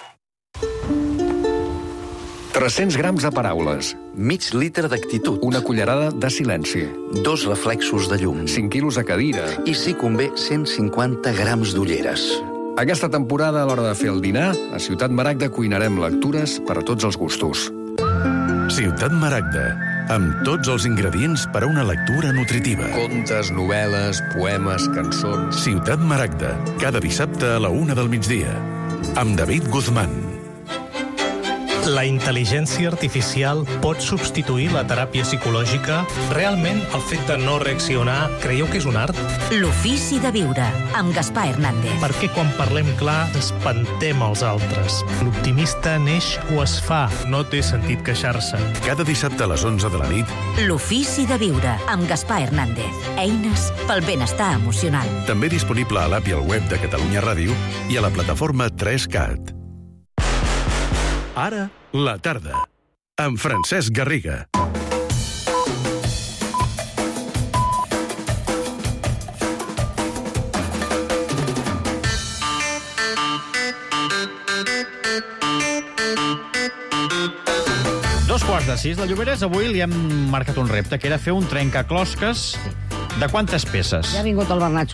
300 grams de paraules, mig litre d'actitud, una cullerada de silenci, 2 reflexos de llum, 5 quilos de cadira i, si convé, 150 grams d'ulleres. Aquesta temporada, a l'hora de fer el dinar, a Ciutat Maragda cuinarem lectures per a tots els gustos. Ciutat Maragda, amb tots els ingredients per a una lectura nutritiva. Contes, novel·les, poemes, cançons... Ciutat Maragda, cada dissabte a la 1 del migdia, amb David Guzmán. La intel·ligència artificial pot substituir la teràpia psicològica? Realment, el fet de no reaccionar, creieu que és un art? L'ofici de viure, amb Gaspar Hernández. Perquè quan parlem clar, espantem els altres. L'optimista neix o es fa. No té sentit queixar-se. Cada dissabte a les 11 de la nit. L'ofici de viure, amb Gaspar Hernández. Eines pel benestar emocional. També disponible a l'app i al web de Catalunya Ràdio i a la plataforma 3CAT. Ara, la tarda, amb Francesc Garriga. Dos quarts de 6. La Lloberes avui li hem marcat un repte, que era fer un trencaclosques de quantes peces? Ja ha vingut el Bernat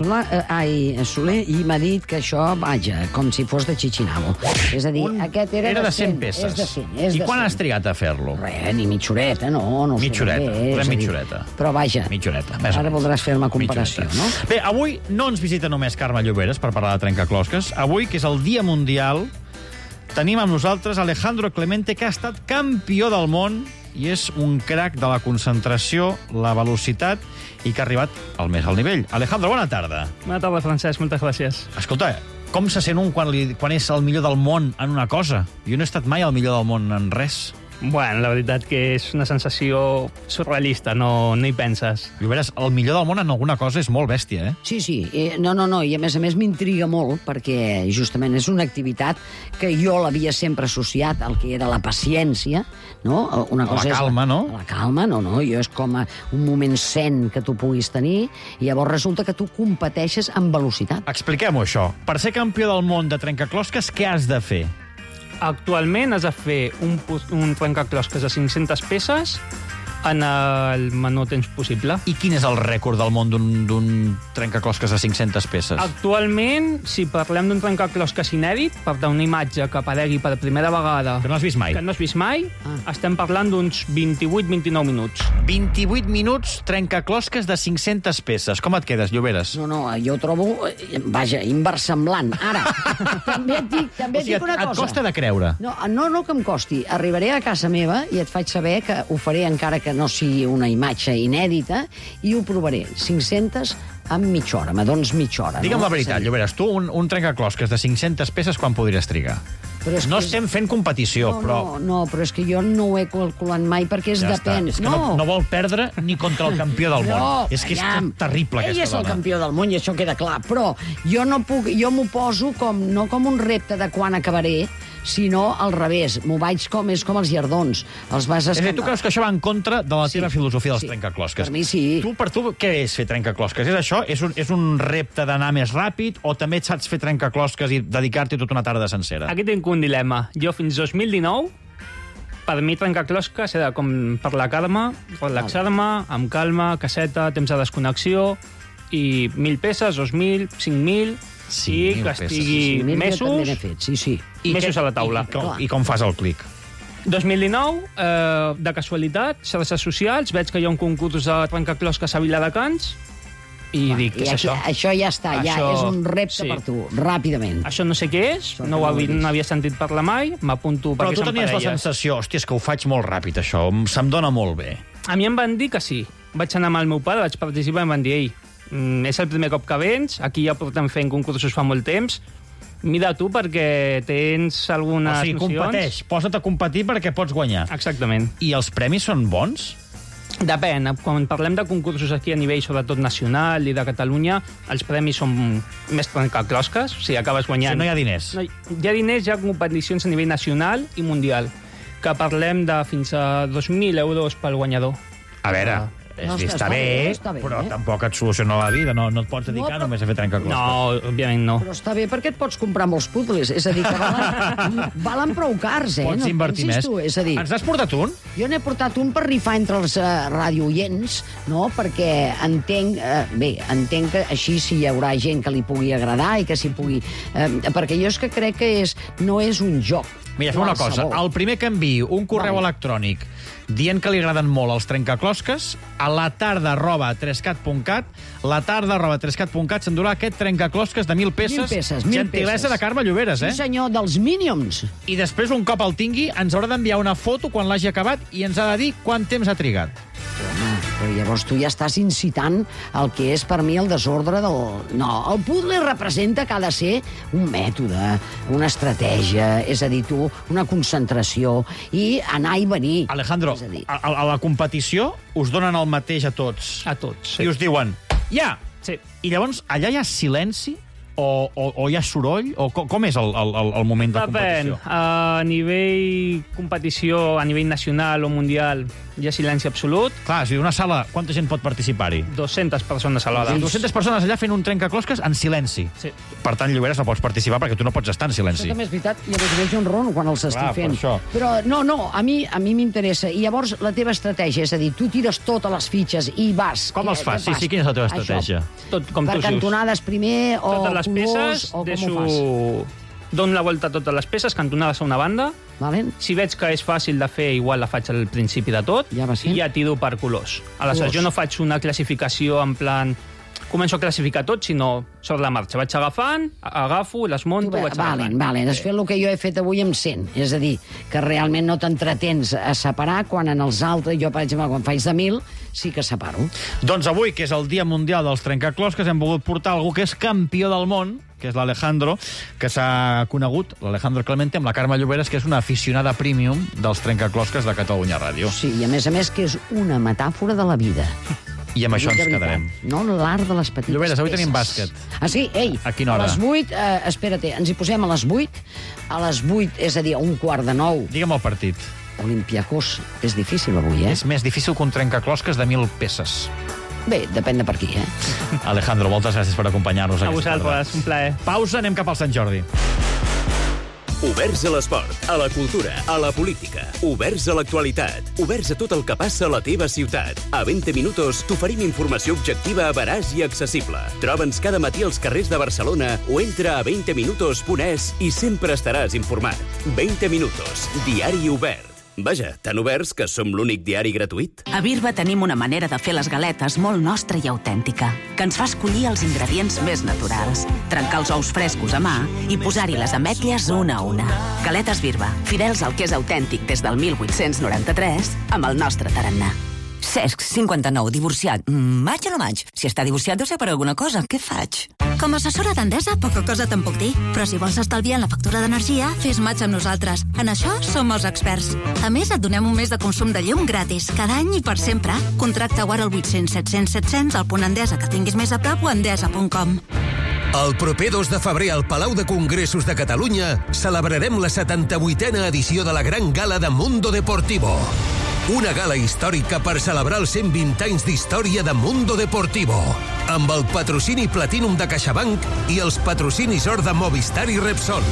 Soler i m'ha dit que això, vaja, com si fos de Chichinabo. És a dir, aquest era de 100 peces. És de 100. I quan has trigat a fer-lo? Ni mitjoreta, no sé. Mitjoreta. Però vaja, mitjoreta. Ara voldràs fer-me comparació, no? Bé, avui no ens visita només Carme Lloberes per parlar de trencaclosques. Avui, que és el Dia Mundial, tenim amb nosaltres Alejandro Clemente, que ha estat campió del món i és un crac de la concentració, la velocitat i que ha arribat al més alt nivell. Alejandro, bona tarda. Bona tarda, Francesc, moltes gràcies. Escolta, com se sent un quan és el millor del món en una cosa? Jo no he estat mai el millor del món en res. Bueno, la veritat que és una sensació surrealista, no hi penses. Lloberes, el millor del món en alguna cosa és molt bèstia, eh? Sí. No, i a més m'intriga molt perquè justament és una activitat que jo l'havia sempre associat al que era la paciència, no? Una cosa la calma, no? La calma, no. Jo és com un moment zen que tu puguis tenir i llavors resulta que tu competeixes amb velocitat. Expliquem-ho, això. Per ser campió del món de trencaclosques, què has de fer? Actualment has de fer un trencaclosques de 500 peces en el menor temps possible. I quin és el rècord del món d'un trencaclosques de 500 peces? Actualment, si parlem d'un trencaclosques inèdit, per tant, una imatge que aparegui per primera vegada... Que no has vist mai. Estem parlant d'uns 28-29 minuts. 28 minuts, trencaclosques de 500 peces. Com et quedes, Lloberes? No, jo trobo, vaja, inversemblant. Ara, també et dic una cosa. Et costa de creure? No que em costi. Arribaré a casa meva i et faig saber que ho faré encara que no sigui una imatge inèdita, i ho provaré. 500 en mitja hora. M'adones mitja hora. Digue'm la veritat, Lloberes, tu un trencaclosques de 500 peces quan podries trigar? No estem fent competició, però... No, però és que jo no ho he calculat mai perquè depèn. És que no vol perdre ni contra el campió del món. És que és terrible, aquesta dona. Ell és el campió del món i això queda clar, però jo m'ho poso no com un repte de quan acabaré, sinó al revés. M'ho vaig és com els llardons. Els vas escampar. És a dir, tu creus que això va en contra de la teva filosofia dels trencaclosques? Per mi sí. Per tu, què és fer trencaclosques? És això? És un repte d'anar més ràpid o també et saps fer trencaclosques i dedicar-t'hi tota una tarda sencera? Aquí tinc un dilema. Jo fins 2019, per mi trencaclosques era com per la Carme, relaxar-me, amb calma, caseta, temps de desconnexió, i 1.000 peces, 2.000, 5.000... Sí, que estigui mesos... Mesos a la taula. I com fas el clic? 2019, de casualitat, xarxes socials, veig que hi ha un concurs de trencaclosques a Viladecans i dic, què és això? Això ja està, ja és un repte per tu, ràpidament. Això no sé què és, no havia sentit parlar mai, m'apunto perquè són parelles. Però tu tenies la sensació, hòstia, és que ho faig molt ràpid, això, se'm dona molt bé. A mi em van dir que sí. Vaig anar amb el meu pare, vaig participar i em van dir, és el primer cop que vens, aquí ja portem fent concursos fa molt temps, mira tu perquè tens algunes nocions... O sigui, competeix, posa't a competir perquè pots guanyar. Exactament. I els premis són bons? Depèn, quan parlem de concursos aquí a nivell sobretot nacional i de Catalunya, els premis són més trencaclosques, o sigui, acabes guanyant... O sigui, no hi ha diners? No, hi ha diners, hi ha competicions a nivell nacional i mundial, que parlem de fins a 2.000 euros pel guanyador. A veure... Està bé, però tampoc et soluciona la vida. No et pots dedicar només a fer trencaclosques. No, òbviament no. Però està bé perquè et pots comprar molts puzzles. És a dir, que valen prou cars, eh? Pots invertir més. Ens n'has portat un? Jo n'he portat un per rifar entre els radiooients, no? Perquè entenc que així sí hi haurà gent que li pugui agradar i que s'hi pugui... Perquè jo és que crec que no és un joc, Mira, fem una cosa. El primer que enviï un correu electrònic dient que li agraden molt els trencaclosques, a latarda@3cat.cat, latarda@3cat.cat s'endurà aquest trencaclosques de 1.000 peces. 1.000 peces. Gentilesa de Carme Lloberes, Sí, senyor, dels Minions. I després, un cop el tingui, ens haurà d'enviar una foto quan l'hagi acabat i ens ha de dir quant temps ha trigat. Però llavors tu ja estàs incitant el que és per mi el desordre del... No, el puzzle representa que ha de ser un mètode, una estratègia, és a dir, tu, una concentració i anar i venir. Alejandro, a la competició us donen el mateix a tots. A tots, sí. I us diuen, ja! Sí. I llavors, allà hi ha silenci? O hi ha soroll? O com és el moment de competició? A nivell competició, a nivell nacional o mundial, hi ha silenci absolut. Clar, si una sala, quanta gent pot participar-hi? 200 persones alhora. 200 persones allà fent un trencaclosques en silenci. Sí. Per tant, Lloberes, no pots participar perquè tu no pots estar en silenci. Això també és veritat, i a més jo enrono quan els estic fent. Però no, a mi m'interessa. I llavors la teva estratègia, és a dir, tu tires totes les fitxes i vas... Com els fas? Sí, quina és la teva estratègia? Tot com tu per cantonades primer o totes les peces, dono la volta a totes les peces, cantonades a una banda. Si veig que és fàcil de fer, igual la faig al principi de tot, i ja tiro per colors. Aleshores, jo no faig una classificació en plan... Començo a classificar tot, sinó sobre la marxa. Vaig agafant, agafo, les monto, vaig agafant. Vale, has fet el que jo he fet avui amb 100. És a dir, que realment no t'entretens a separar, quan en els altres, jo, per exemple, quan faig de 1.000, sí que separo. Doncs avui, que és el Dia Mundial dels Trencaclosques, hem volgut portar algú que és campió del món, que és l'Alejandro, que s'ha conegut, l'Alejandro Clemente, amb la Carme Lloberes, que és una aficionada premium dels trencaclosques de Catalunya Ràdio. Sí, i a més que és una metàfora de la vida. I amb això ens quedarem. No l'art de les petites Lloberes, avui tenim peces. bàsquet. Ah, sí? Ei, a quina hora? A les 8, espera't, ens hi posem a les 8. A les 8, és a dir, a 8:45. Digue'm el partit. Olympiacos. És difícil avui, És més difícil que un trencaclosques de 1.000 peces. Bé, depèn de per qui, Alejandro, moltes gràcies per acompanyar-nos a vosaltres, un plaer. Pausa, anem cap al Sant Jordi. Oberts a l'esport, a la cultura, a la política. Oberts a l'actualitat. Oberts a tot el que passa a la teva ciutat. A 20 minuts t'oferim informació objectiva, veraç i accessible. Troba'ns cada matí als carrers de Barcelona o entra a 20minutos.es i sempre estaràs informat. 20 minutos, diari obert. Vaja, tan oberts que som l'únic diari gratuït. A Birba tenim una manera de fer les galetes molt nostra i autèntica, que ens fa escollir els ingredients més naturals, trencar els ous frescos a mà i posar-hi les ametlles una a una. Galetes Birba, fidels al que és autèntic des del 1893, amb el nostre tarannà. Cesc, 59, divorciat. Maig o no maig? Si està divorciat deu ser per alguna cosa. Què faig? Com a assessora d'Endesa, poca cosa te'n puc dir. Però si vols estalviar en la factura d'energia, fes maig amb nosaltres. En això som els experts. A més, et donem un mes de consum de llum gratis, cada any i per sempre. Contracta ara al 800 700 700 al punt Endesa que tinguis més a prop o endesa.com. El proper 2 de febrer al Palau de Congressos de Catalunya celebrarem la 78a edició de la Gran Gala de Mundo Deportivo. Una gala històrica per celebrar els 120 anys d'història de Mundo Deportivo, amb el patrocini Platinum de CaixaBank i els patrocinis or de Movistar i Repsol.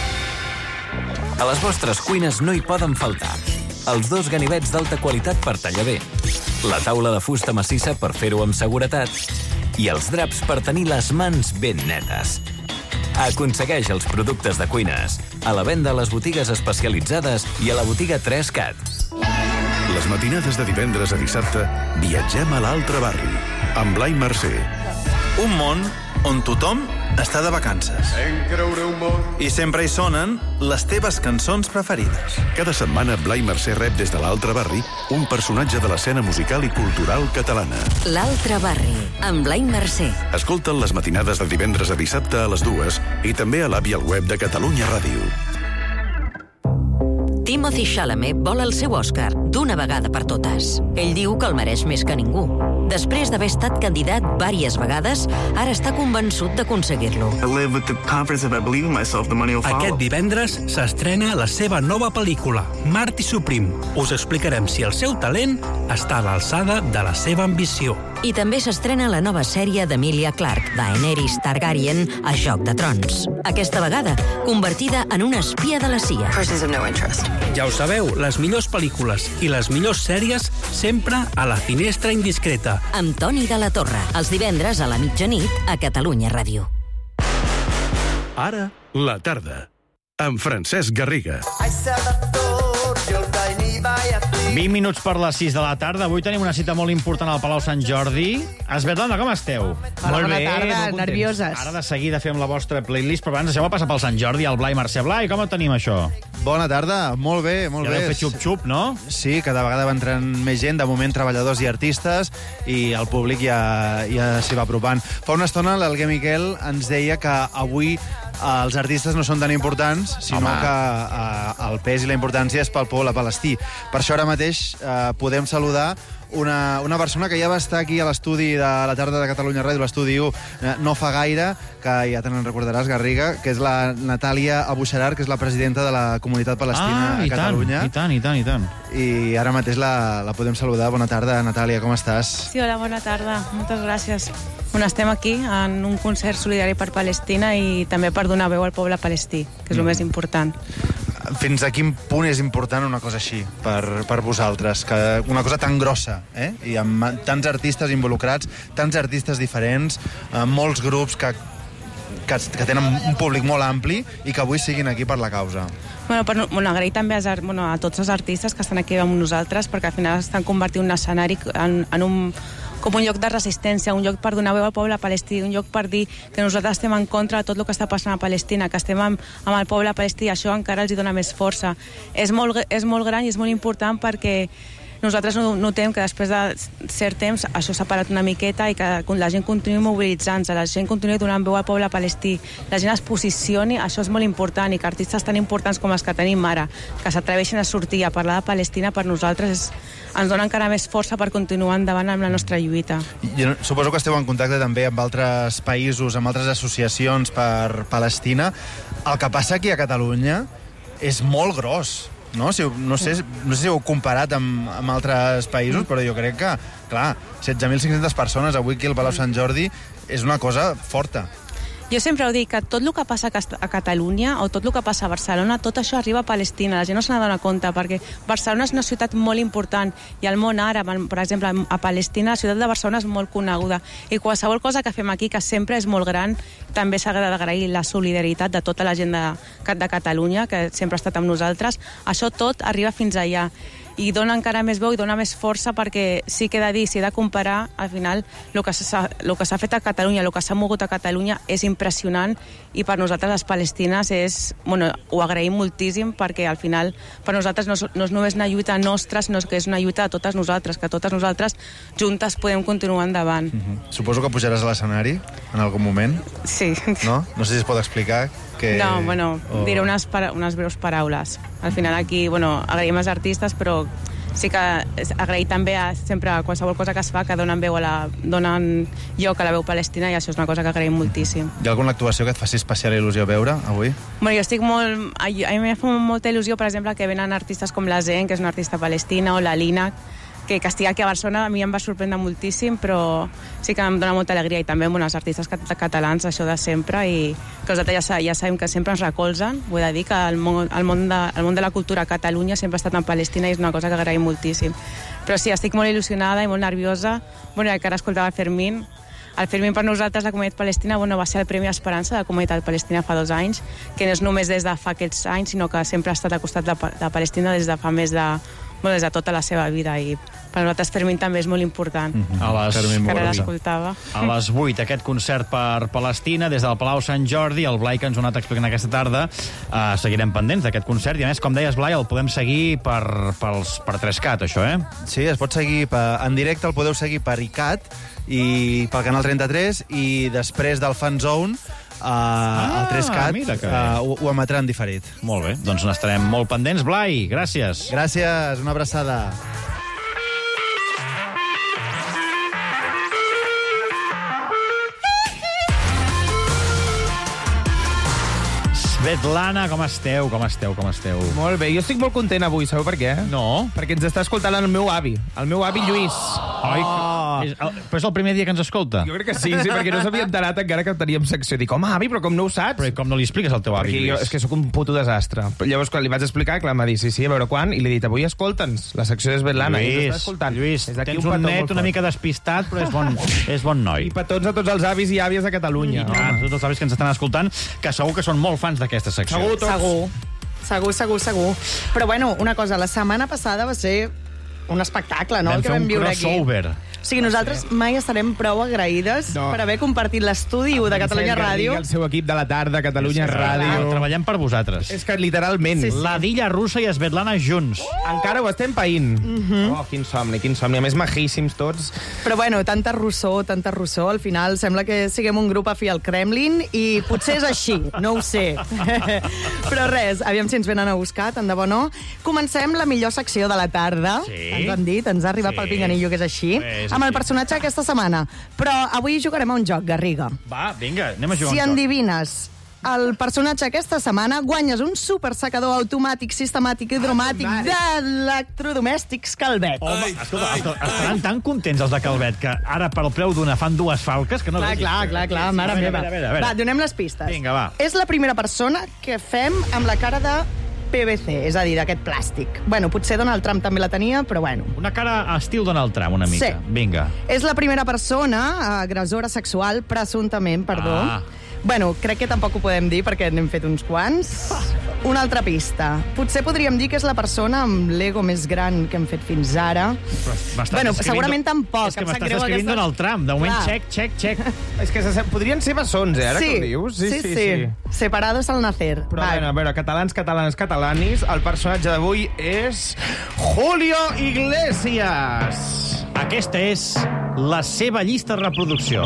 A les vostres cuines no hi poden faltar els 2 ganivets d'alta qualitat per tallar bé, la taula de fusta massissa per fer-ho amb seguretat i els draps per tenir les mans ben netes. Aconsegueix els productes de cuines a la venda a les botigues especialitzades i a la botiga 3CAT. Les matinades de divendres a dissabte viatgem a l'altre barri, amb Blai Mercè. Un món on tothom està de vacances. I sempre hi sonen les teves cançons preferides. Cada setmana Blai Mercè rep des de l'altre barri un personatge de l'escena musical i cultural catalana. L'altre barri, amb Blai Mercè. Escolta'n les matinades de divendres a dissabte a les 2 i també a l'app i al web de Catalunya Ràdio. Timothy Chalamet vol el seu Òscar d'una vegada per totes. Ell diu que el mereix més que ningú. Després d'haver estat candidat vàries vegades, ara està convençut d'aconseguir-lo. Aquest divendres s'estrena la seva nova pel·lícula, Marty Supreme. Us explicarem si el seu talent està a l'alçada de la seva ambició. I també s'estrena la nova sèrie d'Emilia Clarke, Daenerys Targaryen, a Joc de Trons. Aquesta vegada, convertida en una espia de la CIA. Ja ho sabeu, les millors pel·lícules i les millors sèries sempre a la Finestra Indiscreta. Amb Toni de la Torre, els divendres a la mitjanit a Catalunya Ràdio. Ara, la tarda, amb Francesc Garriga. 20 minuts per les 6 de la tarda. Avui tenim una cita molt important al Palau Sant Jordi. Svetlana, com esteu? Hola, bona tarda, nervioses. Ara de seguida fem la vostra playlist, però abans deixeu-me passar pel Sant Jordi, el Blai Mercè. Blai, com ho tenim, això? Bona tarda, molt bé, molt bé. Ja deu fer xup-xup, no? Sí, cada vegada va entrant més gent, de moment treballadors i artistes, i el públic ja s'hi va apropant. Fa una estona l'Alguer Miquel ens deia que avui els artistes no són tan importants, sinó que el pes i la importància és pel poble palestí. Per això ara mateix podem saludar una persona que ja va estar aquí a l'estudi de la tarda de Catalunya Ràdio, l'estudi 1, no fa gaire, que ja te'n recordaràs, Garriga, que és la Natàlia Abuixarar, que és la presidenta de la comunitat palestina a Catalunya. I tant. I ara mateix la podem saludar. Bona tarda, Natàlia, com estàs? Sí, hola, bona tarda. Moltes gràcies. Bueno, estem aquí en un concert solidari per Palestina i també per donar veu al poble palestí, que és el més important. Fins a quin punt és important una cosa així per vosaltres? Que una cosa tan grossa, i amb tants artistes involucrats, tants artistes diferents, molts grups que tenen un públic molt ampli i que avui siguin aquí per la causa. Agrair també a tots els artistes que estan aquí amb nosaltres, perquè al final estan convertint un escenari en com un lloc de resistència, un lloc per donar veu al poble palestí, un lloc per dir que nosaltres estem en contra de tot el que està passant a Palestina, que estem amb el poble palestí, i això encara els dona més força. És molt gran i és molt important perquè nosaltres notem que després de cert temps això s'ha parat una miqueta i que la gent continuï mobilitzant-se, la gent continuï donant veu al poble palestí, la gent es posicioni, això és molt important, i que artistes tan importants com els que tenim ara, que s'atreveixen a sortir a parlar de Palestina, per nosaltres ens dona encara més força per continuar endavant amb la nostra lluita. Jo suposo que esteu en contacte també amb altres països, amb altres associacions per Palestina. El que passa aquí a Catalunya és molt gros. No sé si ho heu comparat amb altres països, però jo crec que, clar, 16.500 persones avui aquí al Palau Sant Jordi és una cosa forta. Jo sempre ho dic, que tot el que passa a Catalunya o tot el que passa a Barcelona, tot això arriba a Palestina, la gent no se n'adona compte, perquè Barcelona és una ciutat molt important i el món àrab, per exemple, a Palestina, la ciutat de Barcelona és molt coneguda, i qualsevol cosa que fem aquí, que sempre és molt gran, també s'ha d'agrair la solidaritat de tota la gent de Catalunya, que sempre ha estat amb nosaltres. Això tot arriba fins allà i dona encara més veu i dona més força, perquè sí que he de dir, si he de comparar, al final el que s'ha fet a Catalunya, el que s'ha mogut a Catalunya és impressionant, i per nosaltres les palestines ho agraïm moltíssim, perquè al final per nosaltres no és només una lluita nostra, sinó que és una lluita de totes nosaltres, que totes nosaltres juntes podem continuar endavant. Suposo que pujaràs a l'escenari en algun moment? Sí. No? No sé si es pot explicar que... No, diré unes breus paraules. Al final aquí, agraïm als artistes, però sí que agrair també sempre a qualsevol cosa que es fa, que donen lloc a la veu palestina, i això és una cosa que agraïm moltíssim. Hi ha alguna actuació que et faci especial il·lusió veure avui? Jo estic molt... A mi em fa molta il·lusió, per exemple, que venen artistes com la Zen, que és una artista palestina, o la Lina, que estigui aquí a Barcelona. A mi em va sorprendre moltíssim, però sí que em dona molta alegria, i també els artistes catalans, això de sempre, i que nosaltres ja sabem que sempre ens recolzen. Vull dir que el món de la cultura a Catalunya sempre ha estat en Palestina, i és una cosa que agraïm moltíssim. Però sí, estic molt il·lusionada i molt nerviosa. Que ara escoltava el Fermín. El Fermín, per nosaltres, la comunitat palestina, va ser el Premi Esperança de la comunitat palestina fa 2 anys, que no és només des de fa aquests anys, sinó que sempre ha estat al costat de Palestina des de fa més des de tota la seva vida, i per nosaltres Fermín també és molt important. A les 8, aquest concert per Palestina des del Palau Sant Jordi, el Blai que ens ho ha anat explicant aquesta tarda. Seguirem pendents d'aquest concert, i a més, com deies, Blai, el podem seguir per 3CAT, això, eh? Sí, es pot seguir en directe, el podeu seguir per ICAT i pel canal 33, i després del Fan Zone el 3CAT ho emetran diferit. Molt bé, doncs n'estarem molt pendents. Blai, gràcies. Gràcies, una abraçada. Svetlana, com esteu? Molt bé, jo estic molt content avui, sabeu per què? No. Perquè ens està escoltant el meu avi Lluís. Però és el primer dia que ens escolta? Jo crec que sí, perquè no s'havia enterat encara que teníem secció. Dic, home, avi, però com no ho saps? Però com no li expliques al teu avi, Lluís? És que sóc un puto desastre. Llavors, quan li vaig explicar, clar, m'ha dit, sí, a veure quan, i li he dit, avui escolta'ns, la secció de Svetlana. Lluís, tens un net una mica despistat, però és bon noi. I petons a tots els avis i àvies de Catalunya. Tots els avis que ens estan escoltant, que segur que són molt fans d'aquesta secció. Segur. Segur. Però bueno, una cosa, la setmana passada va ser un espectacle, no? Vam el que fer vam un viure aquí. crossover. O sigui, nosaltres mai estarem prou agraïdes per haver compartit l'estudi de Catalunya Ràdio. El seu equip de la tarda, Catalunya Ràdio. Treballem per vosaltres. És que literalment... La Dilla Russa i Svetlana junts. Encara ho estem païnt. Oh, quin somni. A més, majíssims tots. Però bueno, tanta russó, al final sembla que siguem un grup afí al Kremlin i potser és així, no ho sé. Però res, aviam si ens venen a buscar, tant de bo no. Comencem la millor secció de la tarda. Sí. Ens han dit, ens ha arribat pel pinganillo que és així. Amb el personatge d'aquesta setmana. Però avui jugarem a un joc, Garriga. Va, vinga, anem a jugar Si un joc. endivines el personatge aquesta setmana, guanyes un supersecador automàtic, sistemàtic i hidromàtic d'electrodomèstics Calvet. Home, escolta, estaran tan contents els de Calvet que ara pel preu d'una fan dues falques que no... Clar, mare meva. A veure. Va, donem les pistes. Vinga, va. És la primera persona que fem amb la cara de PVC, és a dir, d'aquest plàstic. Bueno, potser Donald Trump també la tenia, però bueno. Una cara a estil Donald Trump, una mica. Sí. Vinga. És la primera persona, agressora sexual, presumptament, perdó. Bueno, crec que tampoc ho podem dir perquè n'hem fet uns quants. Una altra pista. Potser podríem dir que és la persona amb l'ego més gran que hem fet fins ara. Bueno, segurament tampoc. És que m'estàs escrivint Donald Trump. De moment, check. És que podrien ser bessons, ara que ho dius. Sí. Separados al nacer. Però a veure, catalanis, el personatge d'avui és Julio Iglesias. Aquesta és la seva llista de reproducció.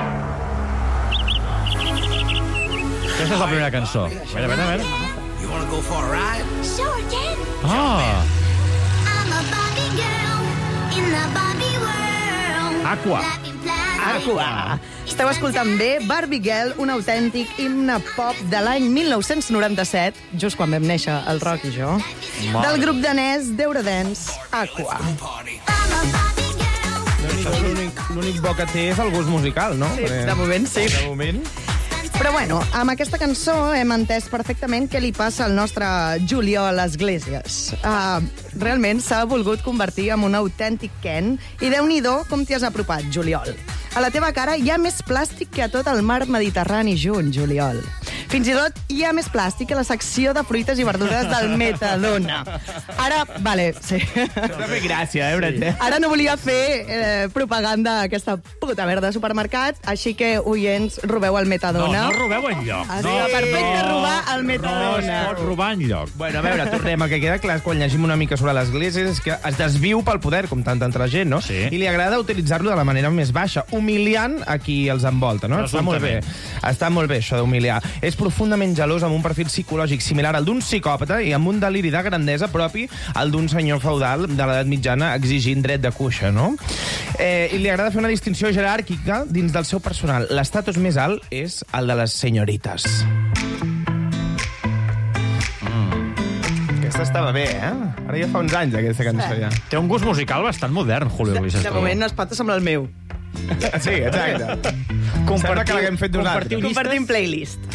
Aquesta és la primera cançó. A veure. You wanna go for a ride? Sure can. Ah. I'm a Barbie girl in the Barbie world. Aqua. Esteu escoltant bé Barbie Girl, un autèntic himne pop de l'any 1997, just quan vam néixer el Roc i jo, del grup danès d'Eurodance, Aqua. L'únic bo que té és el gust musical, no? Sí, de moment sí. De moment. Però bueno, amb aquesta cançó hem entès perfectament què li passa al nostre Julio a les Iglesias. Realment s'ha volgut convertir en un autèntic Ken i Déu-n'hi-do com t'hi has apropat, Juliol. A la teva cara hi ha més plàstic que a tot el mar Mediterrani junt, Juliol. Fins i tot hi ha més plàstic que la secció de fruites i verdures del Metadona. Ara, vale, sí. T'ha fet gràcia, Brett? Ara no volia fer propaganda a aquesta puta merda de supermercat, així que, oients, robeu el Metadona. No robeu enlloc. Perfecte, robar el Metadona. No es pot robar enlloc. Bueno, a veure, tornem. El que queda clar quan llegim una mica sobre l'Església és que es desviu pel poder, com tanta altra gent, no? Sí. I li agrada utilitzar-lo de la manera més baixa, humiliant a qui els envolta, no? Està molt bé. Està molt bé, això d'humiliar. És profundament gelós, amb un perfil psicològic similar al d'un psicòpata i amb un deliri de grandesa propi al d'un senyor feudal de l'edat mitjana exigint dret de cuixa, no? I li agrada fer una distinció jeràrquica dins del seu personal. L'estatus més alt és el de les senyorites. Aquesta estava bé, Ara ja fa uns anys, aquesta cançó, ja. Té un gust musical bastant modern, Julio Iglesias. De moment no es pot assemblar al meu. Sí, exacte. Sembla que l'haguem fet nosaltres. Compartim playlist.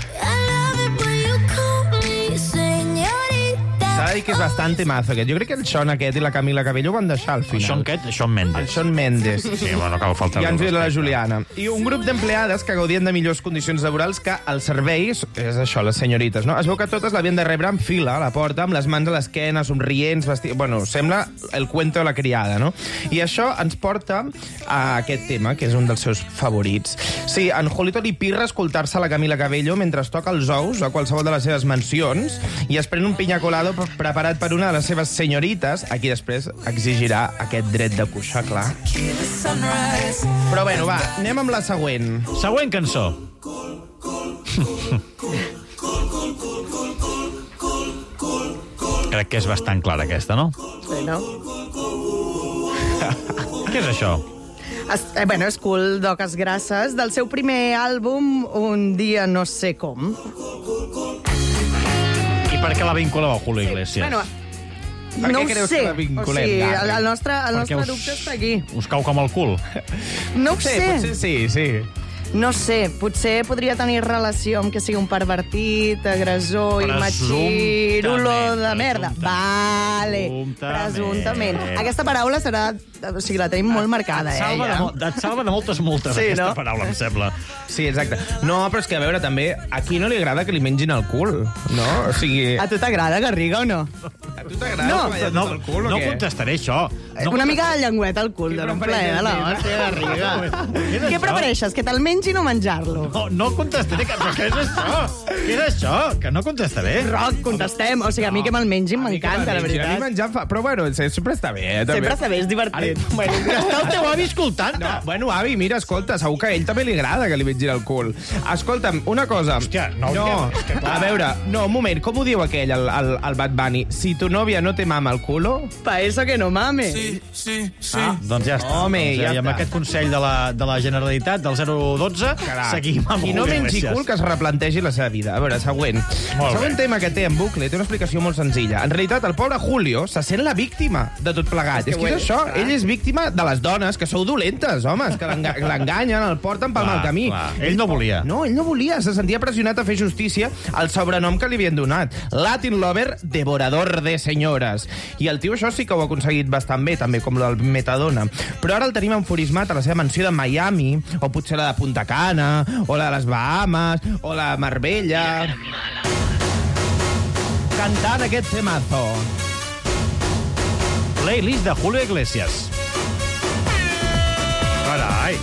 S'ha de dir que és bastant temazo aquest. Jo crec que el Sean aquest i la Camila Cabello ho van deixar al final. El Sean Mendes. El Sean Mendes. Sí, bueno, cal faltar. I ens ve la Juliana. I un grup d'empleades que gaudien de millors condicions laborals que el servei, és això, les senyorites, no? Es veu que totes l'havien de rebre en fila a la porta, amb les mans a l'esquena, somrients, Bueno, sembla el cuento de la criada, no? I això ens porta a aquest tema, que és un dels seus favorits. Sí, en Julito li pirra escoltar-se la Camila Cabello mentre es toca els ous a qualsevol de les seves mansions i es pren un piña colado preparat per una de les seves senyorites, a qui després exigirà aquest dret de cuixar, clar. Però bueno, va, anem amb la següent. Següent cançó. Crec que és bastant clara aquesta, no? Sí, no? Què és això? Bueno, és Cool d'Oques Grasses, del seu primer àlbum, Un dia no sé com. I per què la vinculava Julio Iglesias? Bueno, no ho sé. O sigui, el nostre dubte està aquí. Us cau com el cul? No ho sé. Potser sí. No sé, potser podria tenir relació amb que sigui un pervertit, agressor, imatxí, olor de merda. Vale, presumptament. Aquesta paraula serà... O sigui, la tenim molt marcada, Et salva de moltes multes, aquesta paraula, em sembla. Sí, exacte. No, però és que, a veure, també, a qui no li agrada que li mengin el cul, no? O sigui... A tu t'agrada, Garriga, o no? A tu t'agrada que vagin el cul, o no què? contestaré això. Una mica de llengüeta al cul, dona un plaer de la hòstia, Garriga. Què prefereixes, que te'l mengin o menjar-lo? No contestaré, però què és això? Què és això? Que no contestaré. Roc, contestem. O sigui, a mi que me'l mengin m'encanta, la veritat. A mi menjar fa... Però, bueno, sempre està bé, també. Sempre està bé, és divertit. Bueno, està el teu avi escoltant. No, bueno, avi, mira, escolta, segur que a ell també li agrada que li mengin el cul. Escolta'm, una cosa. Hòstia, no, és que clar. A veure, no, un moment, com ho diu aquell, el Bad Bunny? Si tu novia no te mama el culo... Pa eso que no mame. Sí. Doncs ja està. Home, doncs ja I amb està. aquest consell de la Generalitat, del 012, seguim amb Qui no mengi cul, que es replantegi la seva vida. A veure, següent. El següent tema que té en bucle té una explicació molt senzilla. En realitat, el pobre Julio se sent la víctima de tot plegat. És que és això, ell és víctima de les dones, que sou dolentes, homes, que l'enganyen, el porten pel mal camí. Ell no volia. No, ell no volia. Se sentia pressionat a fer justícia al sobrenom que li havien donat. Latin Lover, devorador de senyores. I el tio això sí que ho ha aconseguit bastant bé, també com el Metadona. Però ara el tenim enfurismat a la seva mansió de Miami, o potser la de Punta Cana, o la de les Bahamas, o la de Marbella... Cantant aquest temazo. Playlist de Julio Iglesias. Carai.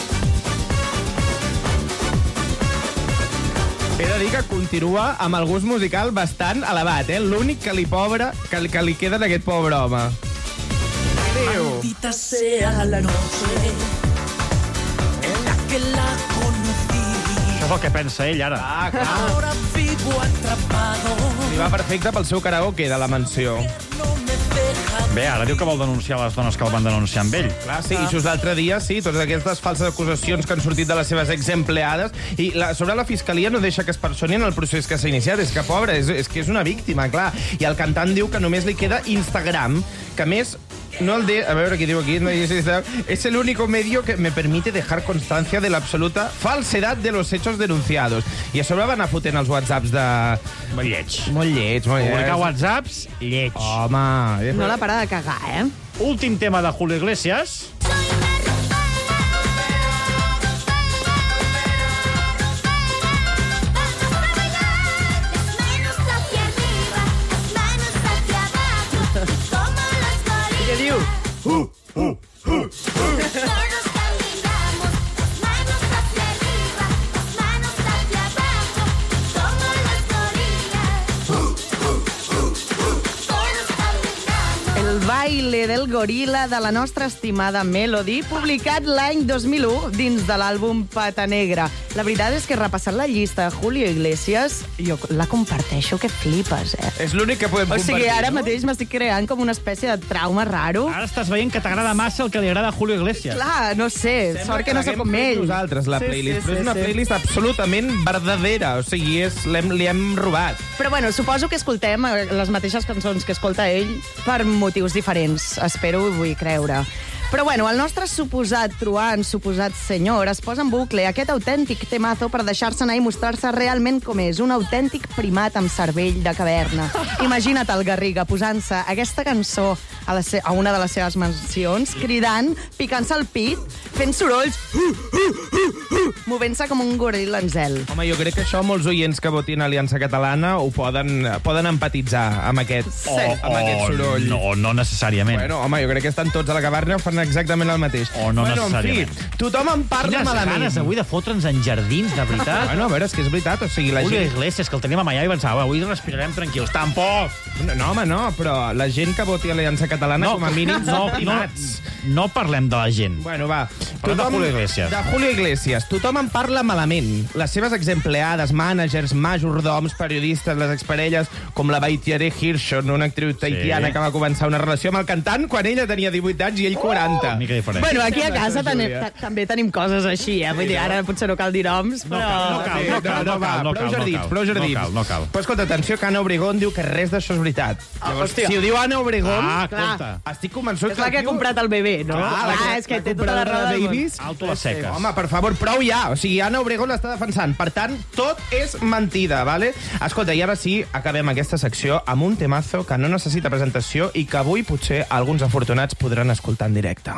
He de dir que continua amb el gust musical bastant elevat, L'únic que li queda d'aquest pobre home. Maldita sea la noche en la que la conocí. Això és el que pensa ell, ara. Ahora vivo atrapado. Li va perfecte pel seu karaoke de la mansió. Bé, ara diu que vol denunciar les dones que el van denunciar amb ell. Clar, sí, i just l'altre dia, sí, totes aquestes falses acusacions que han sortit de les seves exempleades, i sobre la fiscalia no deixa que es personi en el procés que s'ha iniciat. És que, pobre, és que és una víctima, clar. I el cantant diu que només li queda Instagram, que a més... No el de... A veure, què diu aquí? No, es el único medio que me permite dejar constancia de la absoluta falsedad de los hechos denunciados. I a sobre van a fotent els whatsapps de... Molt lleig. Molt lleig, molt lleig. Publicar whatsapps, lleig. Home... No la para de cagar, Últim tema de Julio Iglesias. Què diu? El baile del goril·la de la nostra estimada Melody, publicat l'any 2001 dins de l'àlbum Pata Negra. La veritat és que repassant la llista de Julio Iglesias, jo la comparteixo que flipes, És l'únic que podem compartir, O sigui, ara mateix m'estic creant com una espècie de trauma raro. Ara estàs veient que t'agrada massa el que li agrada a Julio Iglesias. Clar, no sé, sort que no sóc com ell. Nosaltres, la playlist, però és una playlist absolutament verdadera, o sigui, li hem robat. Però bueno, suposo que escoltem les mateixes cançons que escolta ell per motius diferents. Espero i vull creure. Però bueno, el nostre suposat truant, suposat senyor, es posa en bucle aquest autèntic temazo per deixar-se anar i mostrar-se realment com és, un autèntic primat amb cervell de caverna. Imagina't el Garriga posant-se aquesta cançó a una de les seves mansions, cridant, picant-se el pit, fent sorolls, movent-se com un goril·la en zel. Home, jo crec que això molts oients que votin Aliança Catalana ho poden empatitzar amb aquest soroll. No necessàriament. Bueno, home, jo crec que estan tots a la caverna fan exactament el mateix. O no necessàriament. En fi, tothom en parla malament. Quines ganes avui de fotre'ns en jardins, de veritat. Bueno, a veure, és que és veritat, o sigui, la Julio gent... Iglesias, que el tenim a Miami i pensava, avui respirarem tranquils. Tampoc! No, home, no, però la gent que voti Aliança Catalana, com a mínim, són primats. No parlem de la gent. Bueno, va. Parlem de Julio Iglesias. De Julio Iglesias. Tothom en parla malament. Les seves exempleades, mànagers, majordoms, periodistes, les exparelles, com la Baitiare Hirschon, una actriu tahitiana que va començar una relació amb el cantant quan ella tenia 18 anys i ell 40. Mica diferent. Bueno, aquí a casa també tenim coses així, Vull dir, ara potser no cal dir noms, però... No cal. Prou jardits. No cal. Però escolta, atenció, que Anna Obregón diu que res d'això és veritat. Llavors, si ho diu Anna Obregón, clar, estic convençut és la que ha comprat el bebè, no? Clar, és que té tota la raó del món. Alto la seques. Home, per favor, prou ja. O sigui, Ana Obregón l'està defensant. Per tant, tot és mentida, vale? Escolta, i ara sí, acabem aquesta secció amb un temazo que no necessita presentació i que avui potser alguns afortunats podran escoltar en directe.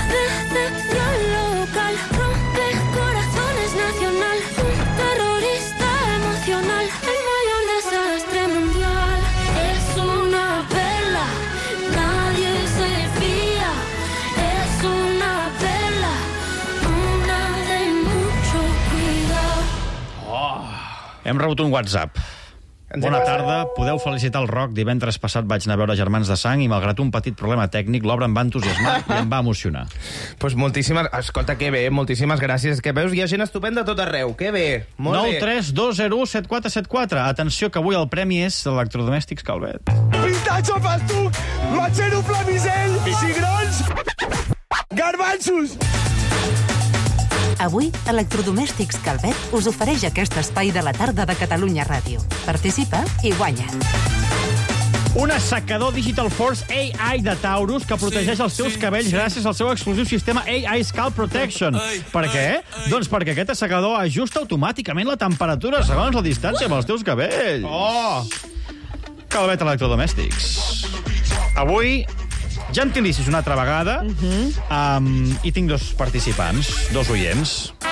Hem rebut un WhatsApp. Bona tarda, podeu felicitar el Roc. Divendres passat vaig anar a veure Germans de Sang i, malgrat un petit problema tècnic, l'obra em va entusiasmar i em va emocionar. Pues moltíssimes... Escolta, que bé, moltíssimes gràcies. Que veus, hi ha gent estupenda a tot arreu. Que bé, molt bé. 932017474. Atenció, que avui el premi és d'Electrodomèstics Calvet. Pintatxo festuc, matxero plamisell, cigrons, garbanxos. Avui, Electrodomèstics Calvet us ofereix aquest espai de la tarda de Catalunya Ràdio. Participa i guanya. Un assecador Digital Force AI de Taurus que protegeix els teus cabells gràcies al seu exclusiu sistema AI Scalp Protection. Per què? Doncs perquè aquest assecador ajusta automàticament la temperatura segons la distància amb els teus cabells. Oh! Calvet Electrodomèstics. Avui... gentilicis una altra vegada, i tinc dos participants, dos oients.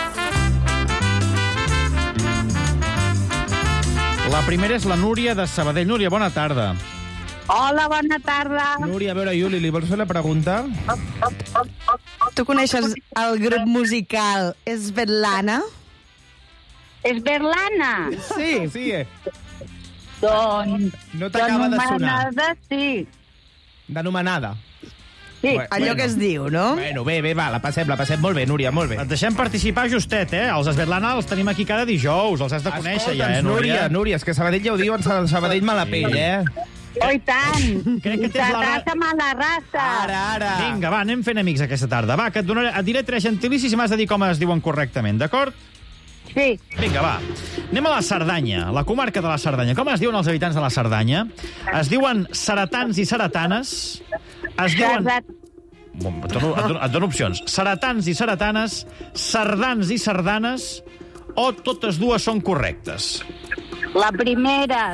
La primera és la Núria de Sabadell. Núria, bona tarda. Hola, bona tarda. Núria, a veure, Juli, li vols fer la pregunta? Tu coneixes el grup musical Svetlana? Svetlana? Sí, sí. Doncs... No t'acaba de sonar. D'anomenada, sí. D'anomenada? Sí, allò que es diu, no? Bueno, bé, va, la passem. Molt bé, Núria, molt bé. Et deixem participar justet, Els Svetlana els tenim aquí cada dijous, els has de conèixer ja, Núria? Núria, és que Sabadell ja ho diuen, Sabadell mala pell, Oh, i tant! Crec que tens la raça, mala raça! Ara! Vinga, va, anem fent amics aquesta tarda. Va, que et diré 3 gentilicis i m'has de dir com es diuen correctament, d'acord? Sí. Vinga, va. Anem a la Cerdanya, la comarca de la Cerdanya. Com es diuen els habitants de la Cerdanya? Es diuen ceretans i ceretanes. Es diuen... Et dono opcions. Ceretans i ceretanes, cerdans i sardanes, o totes dues són correctes? La primera.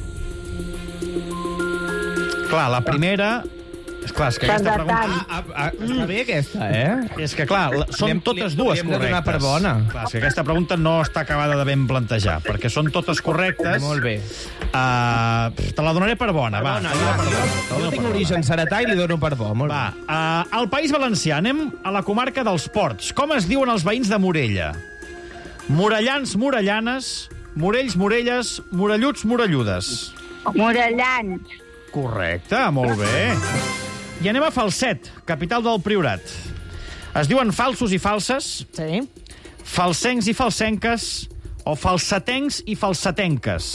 Clar, la primera... Esclar, és que aquesta pregunta... Està bé aquesta, És que, clar, són totes dues correctes. Donar per bona. Clar, és que aquesta pregunta no està acabada de ben plantejar, perquè són totes correctes. Molt bé. Te la donaré per bona, va. Jo tinc origen seretà i li dono per bo. Molt bé. Al País Valencià, anem a la comarca dels Ports. Com es diuen els veïns de Morella? Morellans, morellanes, morells, morelles, morelluts, morelludes. Morellans. Correcte, molt bé. I anem a Falset, capital del Priorat. Es diuen falsos i falses? Sí. Falsencs i falsenques? O falsetencs i falsetenques?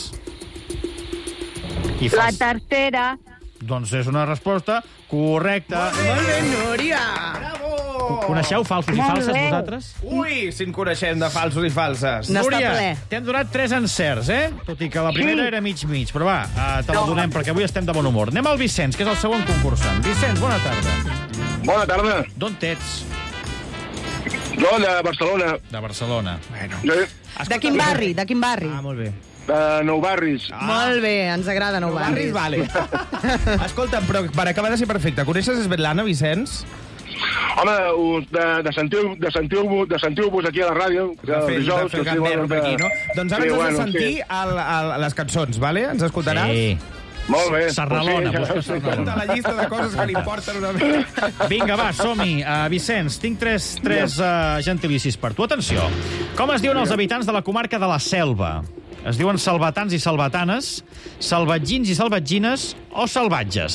La tercera. Doncs és una resposta correcta. Molt bé, Núria! Bravo! Coneixeu falsos i falses, vosaltres? Ui, si en coneixem de falsos i falses. Núria, t'hem donat 3 encerts, Tot i que la primera era mig-mig. Però va, te la donem, perquè avui estem de bon humor. Anem al Vicenç, que és el segon concursant. Vicenç, bona tarda. Bona tarda. D'on t'ets? Jo, de Barcelona. De Barcelona. Bueno. De quin barri? De quin barri? Ah, molt bé. De Nou Barris. Molt bé, ens agrada Nou Barris. Vale. Escolta'm, però per acabar de ser perfecte, coneixes Svetlana, Vicenç? Home, sentiu-vos aquí a la ràdio. De fer gamberro per aquí, no? Doncs ara ens has de sentir les cançons, vale? Ens escoltaràs? Sí. Molt bé. Sarralona, busca Sarralona. La llista de coses que li importen una mica. Vinga, va, som-hi. Vicenç, tinc tres gentilicis per tu. Atenció. Com es diuen els habitants de la comarca de la Selva? Es diuen salvatans i salvatanes, salvatgins i salvatgines o salvatges?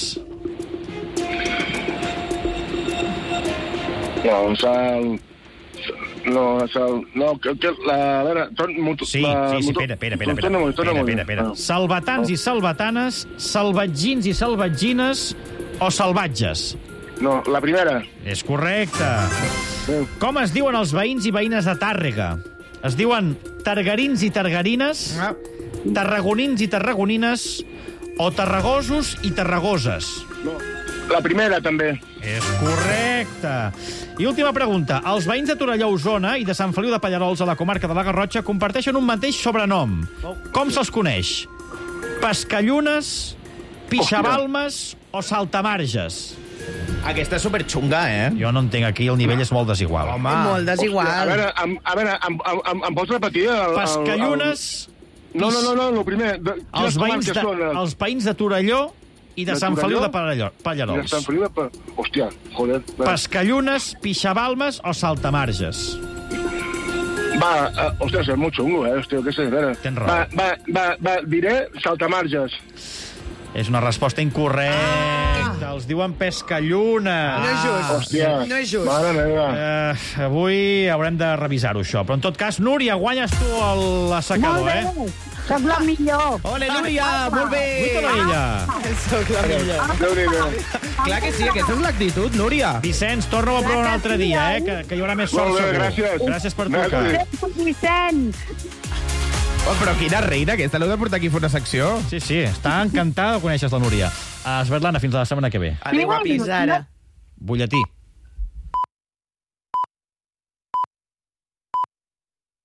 Espera. Salvatans i salvatanes, salvatgins i salvatgines o salvatges? No, la primera. És correcte. Com es diuen els veïns i veïnes de Tàrrega? Es diuen targarins i targarines, tarragonins i tarragonines o tarragosos i tarragoses? La primera, també. És correcte. I última pregunta. Els veïns de Torelló, Osona, i de Sant Feliu de Pallerols, a la comarca de la Garrotxa, comparteixen un mateix sobrenom. Com se'ls coneix? Pescallunes, pixabalmes o saltamarges? Aquesta és superxunga, Jo no entenc, aquí el nivell és molt desigual. Home. Molt desigual. A veure, em pots repetir? Pescallunes... No, el primer. Els veïns de Torelló i de Sant Feliu de Pallerols. De Sant Feliu de Pallerols. Hòstia, joder. Pescallunes, pixabalmes o saltamarges? Hòstia, és molt xungo, hòstia, què sé, a veure. Tens raó. Diré saltamarges. És una resposta incorrecta. Els diuen pescallunes. No és just. Hòstia. No és just. Mare meva. Avui haurem de revisar-ho, això. Però, en tot cas, Núria, guanyes tu l'assecador, Soc la millor. Ole, Núria, molt bé. Vull ella. Soc la millor. Clar que sí, aquesta és l'actitud, Núria. Vicenç, torna-ho a provar un altre dia, que hi haurà més sort, Molt bé, segur. gràcies. Gràcies per trucar. Vicenç. Però quina reina, aquesta l'heu de portar aquí a fer una secció. Sí, està encantada de conèixer la Núria. Svetlana, fins la setmana que ve. Adéu, guapis. Ara. Butlletí.